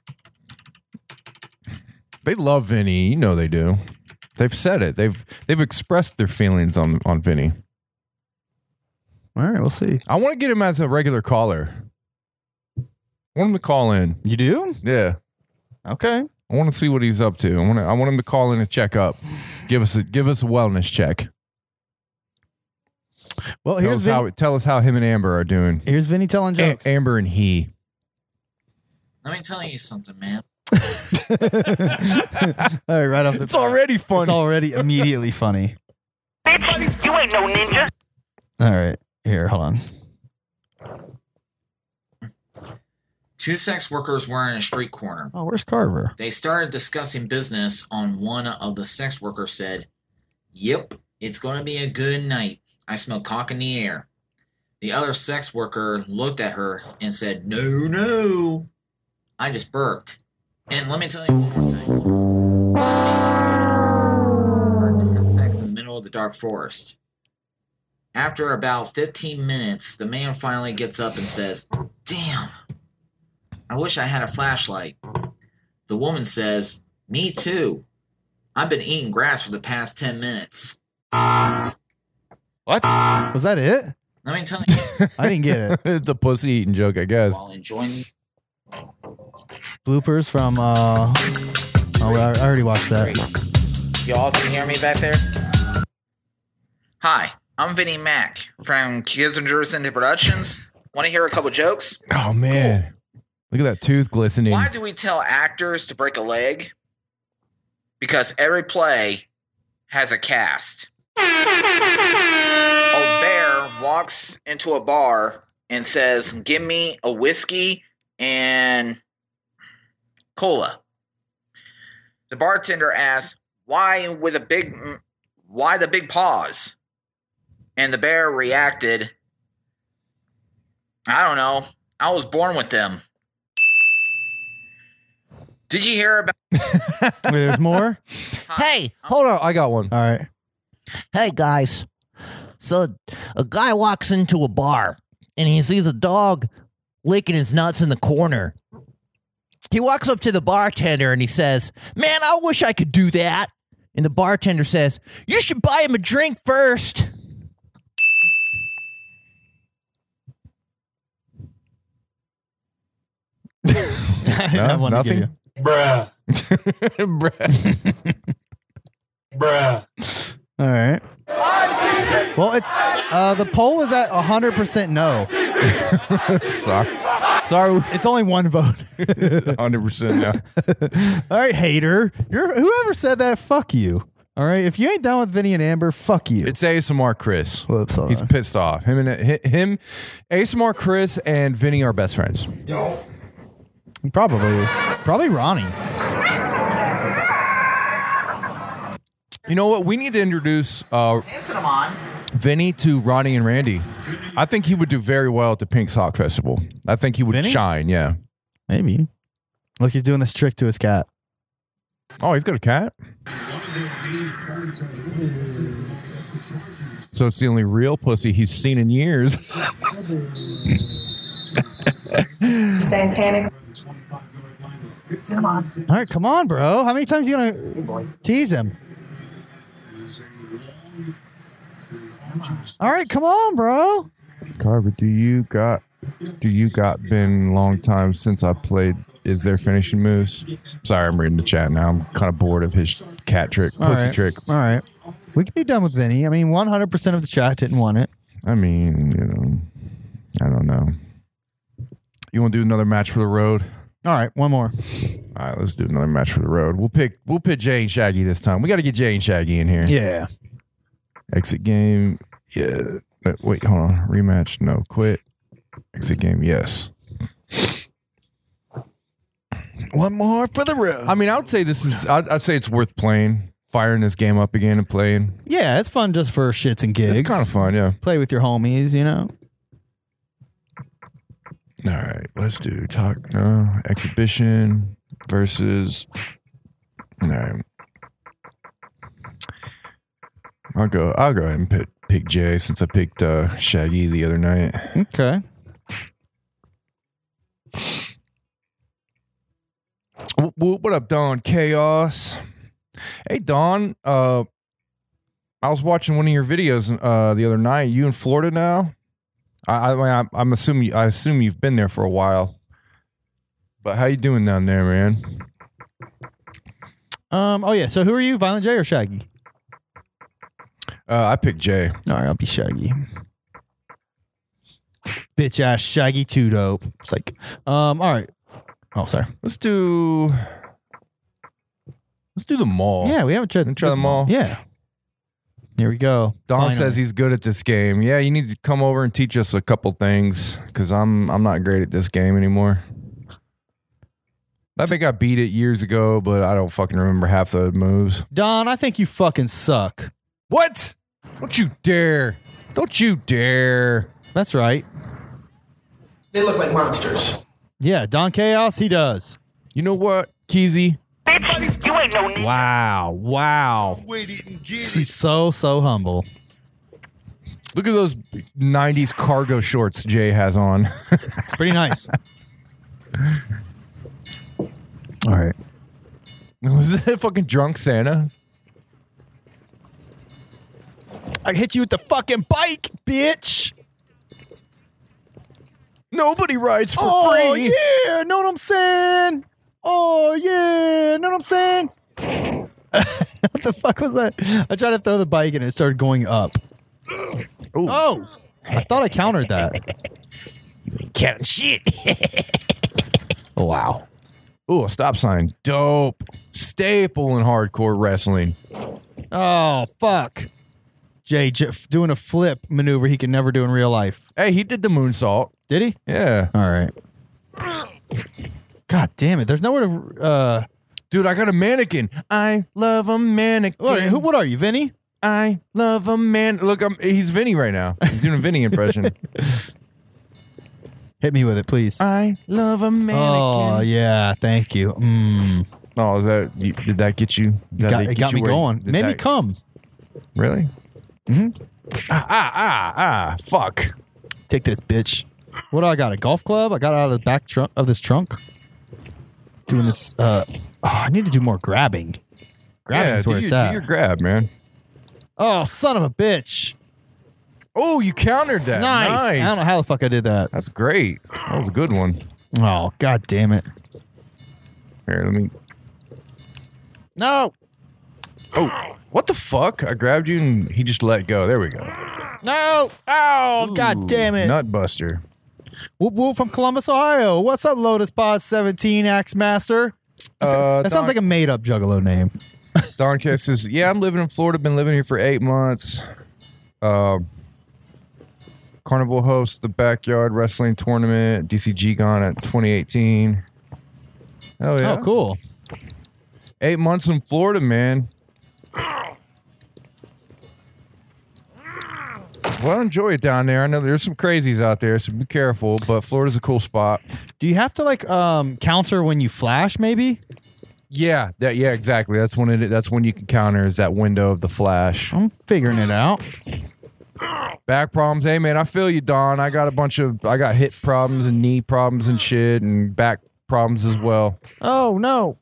They love Vinny. You know they do. They've said it. They've expressed their feelings on Vinny.
All right, we'll see.
I want to get him as a regular caller. I want him to call in.
You do?
Yeah.
Okay.
I want to see what he's up to. I want him to call in and check up. Give us a wellness check.
Well, here's Vinny.
Tell us how him and Amber are doing.
Here's Vinny telling jokes.
Amber and he.
Let me tell you something, man.
All right, right off the.
It's already funny.
It's already immediately funny.
Bitch, you ain't no ninja.
All right, here, hold on.
Two sex workers were in a street corner.
Oh, where's Carver?
They started discussing business on one of the sex workers said, "Yep, it's going to be a good night. I smell cock in the air." The other sex worker looked at her and said, No, I just burped. And let me tell you one more thing. Had sex in the middle of the dark forest. After about 15 minutes, the man finally gets up and says, "Damn, I wish I had a flashlight." The woman says, "Me too. I've been eating grass for the past 10 minutes.
What?
Was that it?
Let me tell you,
I didn't get it.
The pussy eating joke, I guess.
while enjoying
Bloopers from. I already watched that.
Y'all can hear me back there? Hi, I'm Vinny Mac from Kissingers Into Productions. Want to hear a couple jokes?
Oh man, look at that tooth glistening.
Why do we tell actors to break a leg? Because every play has a cast. A bear walks into a bar and says, "Give me a whiskey and cola." The bartender asks, why the big pause? And the bear reacted, "I don't know. I was born with them." Did you hear about...
Wait, there's more?
Hey,
Hold on, I got one.
All right.
hey guys. So a guy walks into a bar and he sees a dog licking his nuts in the corner. He walks up to the bartender and he says, "Man, I wish I could do that." And the bartender says, "You should buy him a drink first."
No, nothing.
Bruh.
Bruh.
Bruh.
All right. Well, it's the poll is at 100% no. Sorry, it's only one vote.
100% no.
All right, hater. Whoever said that, fuck you. All right, if you ain't down with Vinny and Amber, fuck you.
It's ASMR Chris.
Whoops, hold
He's
on.
pissed off. Him, ASMR Chris and Vinny are best friends.
Probably Ronnie.
You know what? We need to introduce Vinny to Ronnie and Randy. I think he would do very well at the Pink Sock Festival. I think he would
Vinny?
shine, yeah.
Maybe. Look, he's doing this trick to his cat.
Oh, he's got a cat? So it's the only real pussy he's seen in years.
Santanic.
All right, come on, bro. How many times are you gonna tease him? All right, come on, bro.
Carver, do you got been long time since I played Is There Finishing Moves? Sorry, I'm reading the chat now. I'm kind of bored of his cat trick, pussy trick.
All right. We can be done with Vinny. I mean, 100% of the chat didn't want it.
I mean, I don't know. You want to do another match for the road?
All right, one more.
All right, let's do another match for the road. We'll pick Jay and Shaggy this time. We got to get Jay and Shaggy in here.
Yeah.
Exit game. Yeah. Wait, hold on. Rematch. No. Quit. Exit game. Yes.
One more for the road.
I mean, I would say I'd say it's worth playing. Firing this game up again and playing.
Yeah, it's fun just for shits and gigs.
It's kind of fun, yeah.
Play with your homies, you know.
All right, let's do exhibition versus. All right, I'll go ahead and pick Jay since I picked Shaggy the other night.
Okay.
What up, Don Chaos? Hey, Don. I was watching one of your videos the other night. You in Florida now? I assume you've been there for a while. But how you doing down there, man?
Oh yeah. So who are you, Violent J or Shaggy?
I picked Jay.
All right, I'll be Shaggy. Bitch ass Shaggy too dope. It's like, all right. Oh, sorry.
Let's do the mall.
Yeah, we haven't tried.
Try the mall.
Yeah. Here we go.
Don
Finally.
says he's good at this game. Yeah, you need to come over and teach us a couple things because I'm not great at this game anymore. I think I beat it years ago, but I don't fucking remember half the moves.
Don, I think you fucking suck.
What? Don't you dare. Don't you dare.
That's right.
They look like monsters.
Yeah, Don Chaos, he does.
You know what, Keezy?
Bitch, you ain't no nigga.
Wow. She's so humble.
Look at those 90s cargo shorts Jay has on.
It's pretty nice. All right.
Was that fucking drunk Santa?
I hit you with the fucking bike, bitch.
Nobody rides for
Oh,
free.
yeah. Know what I'm saying? Oh, yeah. Know what I'm saying? What the fuck was that? I tried to throw the bike and it started going up.
Ooh.
Oh. I thought I countered that.
You ain't counting shit.
Wow.
Ooh, a stop sign. Dope. Staple in hardcore wrestling.
Oh, fuck. Jay doing a flip maneuver he could never do in real life.
Hey, he did the moonsault.
Did he?
Yeah.
All right. God damn it. There's nowhere to...
Dude, I got a mannequin. I love a mannequin.
What are you, Vinny?
I love a man. Look, he's Vinny right now. He's doing a Vinny impression.
Hit me with it, please.
I love a mannequin.
Oh, yeah. Thank you.
Oh, did that get you?
It got me going. Made me come.
Really?
Mm-hmm.
Fuck.
Take this, bitch. What do I got? A golf club? I got out of the back of this trunk. doing this. I need to do more grabbing. Grabbing is where it's at.
Do your grab, man.
Oh, son of a bitch.
Oh, you countered that.
Nice. I don't know how the fuck I did that.
That's great. That was a good one.
Oh, god damn it.
Here, let me.
No.
Oh, what the fuck? I grabbed you and he just let go. There we go.
No. Oh, god damn it.
Nutbuster.
Whoop whoop from Columbus, Ohio. What's up, Lotus Pod 17 Axe Master? That sounds like a made up Juggalo name.
Don K says, yeah, I'm living in Florida. Been living here for 8 months. Carnival hosts the Backyard Wrestling Tournament, DCG Gone at 2018. Oh, yeah.
Oh, cool.
8 months in Florida, man. Well, enjoy it down there. I know there's some crazies out there, so be careful, but Florida's a cool spot.
Do you have to like counter when you flash, maybe?
Yeah, exactly. That's when you can counter is that window of the flash.
I'm figuring it out.
Back problems. Hey man, I feel you, Don. I got hip problems and knee problems and shit and back problems as well.
Oh no.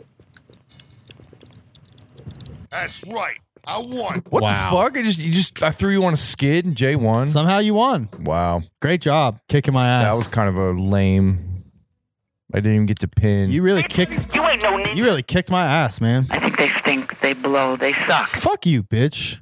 That's right. I won.
What the fuck? I threw you on a skid and Jay won.
Somehow you won.
Wow.
Great job kicking my ass.
That was kind of a lame. I didn't even get to pin.
You really kicked my ass, man.
I think they stink, they blow, they suck.
Fuck you, bitch.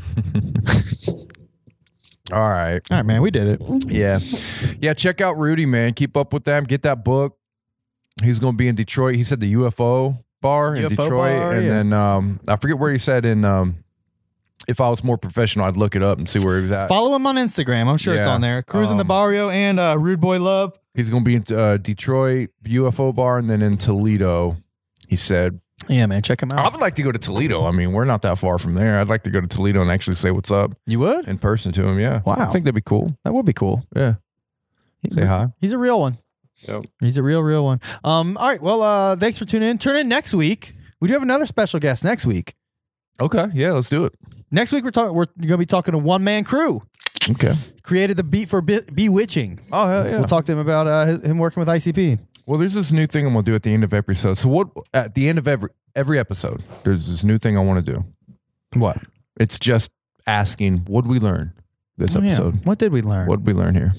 All right,
man. We did it.
Yeah. Check out Rudy, man. Keep up with them. Get that book. He's going to be in Detroit. He said the UFO bar in Detroit,
bar,
and then I forget where he said in. If I was more professional, I'd look it up and see where he was at.
Follow him on Instagram. I'm sure it's on there. Cruising the Barrio and Rude Boy Love.
He's going to be in Detroit UFO bar, and then in Toledo. He said.
Yeah, man, check him out.
I would like to go to Toledo. I mean, we're not that far from there. I'd like to go to Toledo and actually say what's up.
You would?
In person to him, yeah.
Wow.
I think that'd be cool.
That would be cool.
Yeah. Say hi.
He's a real one.
Yep.
He's a real one. All right. Well, thanks for tuning in. Tune in next week. We do have another special guest next week.
Okay. Yeah, let's do it.
Next week, we're going to be talking to One Man Crew.
Okay.
Created the beat for Bewitching.
Oh, hell yeah.
We'll talk to him about him working with ICP.
Well, there's this new thing I'm going to do at the end of every episode. So at the end of every episode, there's this new thing I want to do.
What?
It's just asking, what did we learn this episode?
Yeah. What did we learn?
What did we learn here?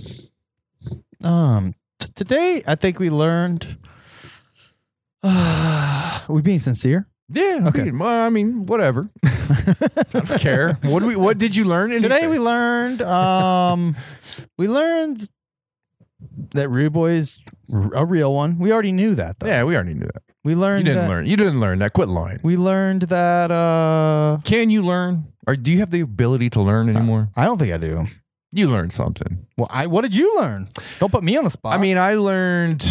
Today, I think we learned we being sincere.
Yeah.
Okay.
Well, I mean, whatever. I don't care. What did you learn?
Today we learned that Rude Boy is a real one. We already knew that, though.
Yeah, we already knew that.
We learned
You didn't learn that. Quit lying.
We learned that
Can you learn? Or do you have the ability to learn anymore?
I don't think I do.
You learned something.
Well, what did you learn? Don't put me on the spot.
I mean, I learned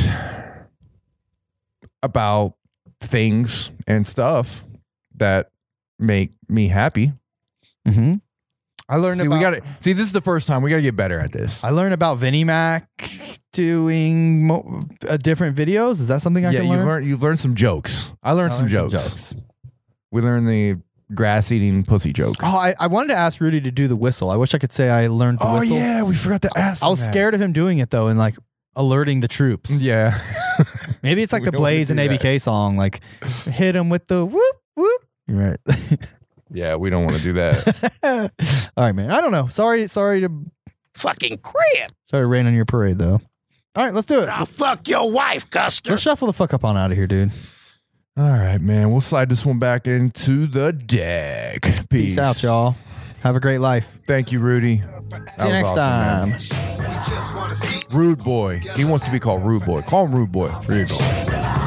about things and stuff that make me happy.
Mm-hmm. I learned
this is the first time we got to get better at this.
I learned about Vinnie Mac doing different videos. Is that something I can learn?
You've learned some jokes. I learned some jokes. We learned the grass eating pussy joke.
Oh, I wanted to ask Rudy to do the whistle. I wish I could say I learned the whistle.
Oh yeah, we forgot to ask.
I was scared of him doing it though, and like alerting the troops.
Yeah.
Maybe it's like the Blaze and ABK song, like hit him with the whoop whoop. You're right.
Yeah, we don't want to do that.
All right, man. I don't know. Sorry to
Fucking crap.
Sorry to rain on your parade though. All right, let's do it.
I'll fuck your wife, Custer.
Let's shuffle the fuck up on out of here, dude.
All right, man. We'll slide this one back into the deck.
Peace out, y'all. Have a great life.
Thank you, Rudy.
See you next time.
Rude Boy. He wants to be called Rude Boy. Call him Rude Boy. Rude Boy.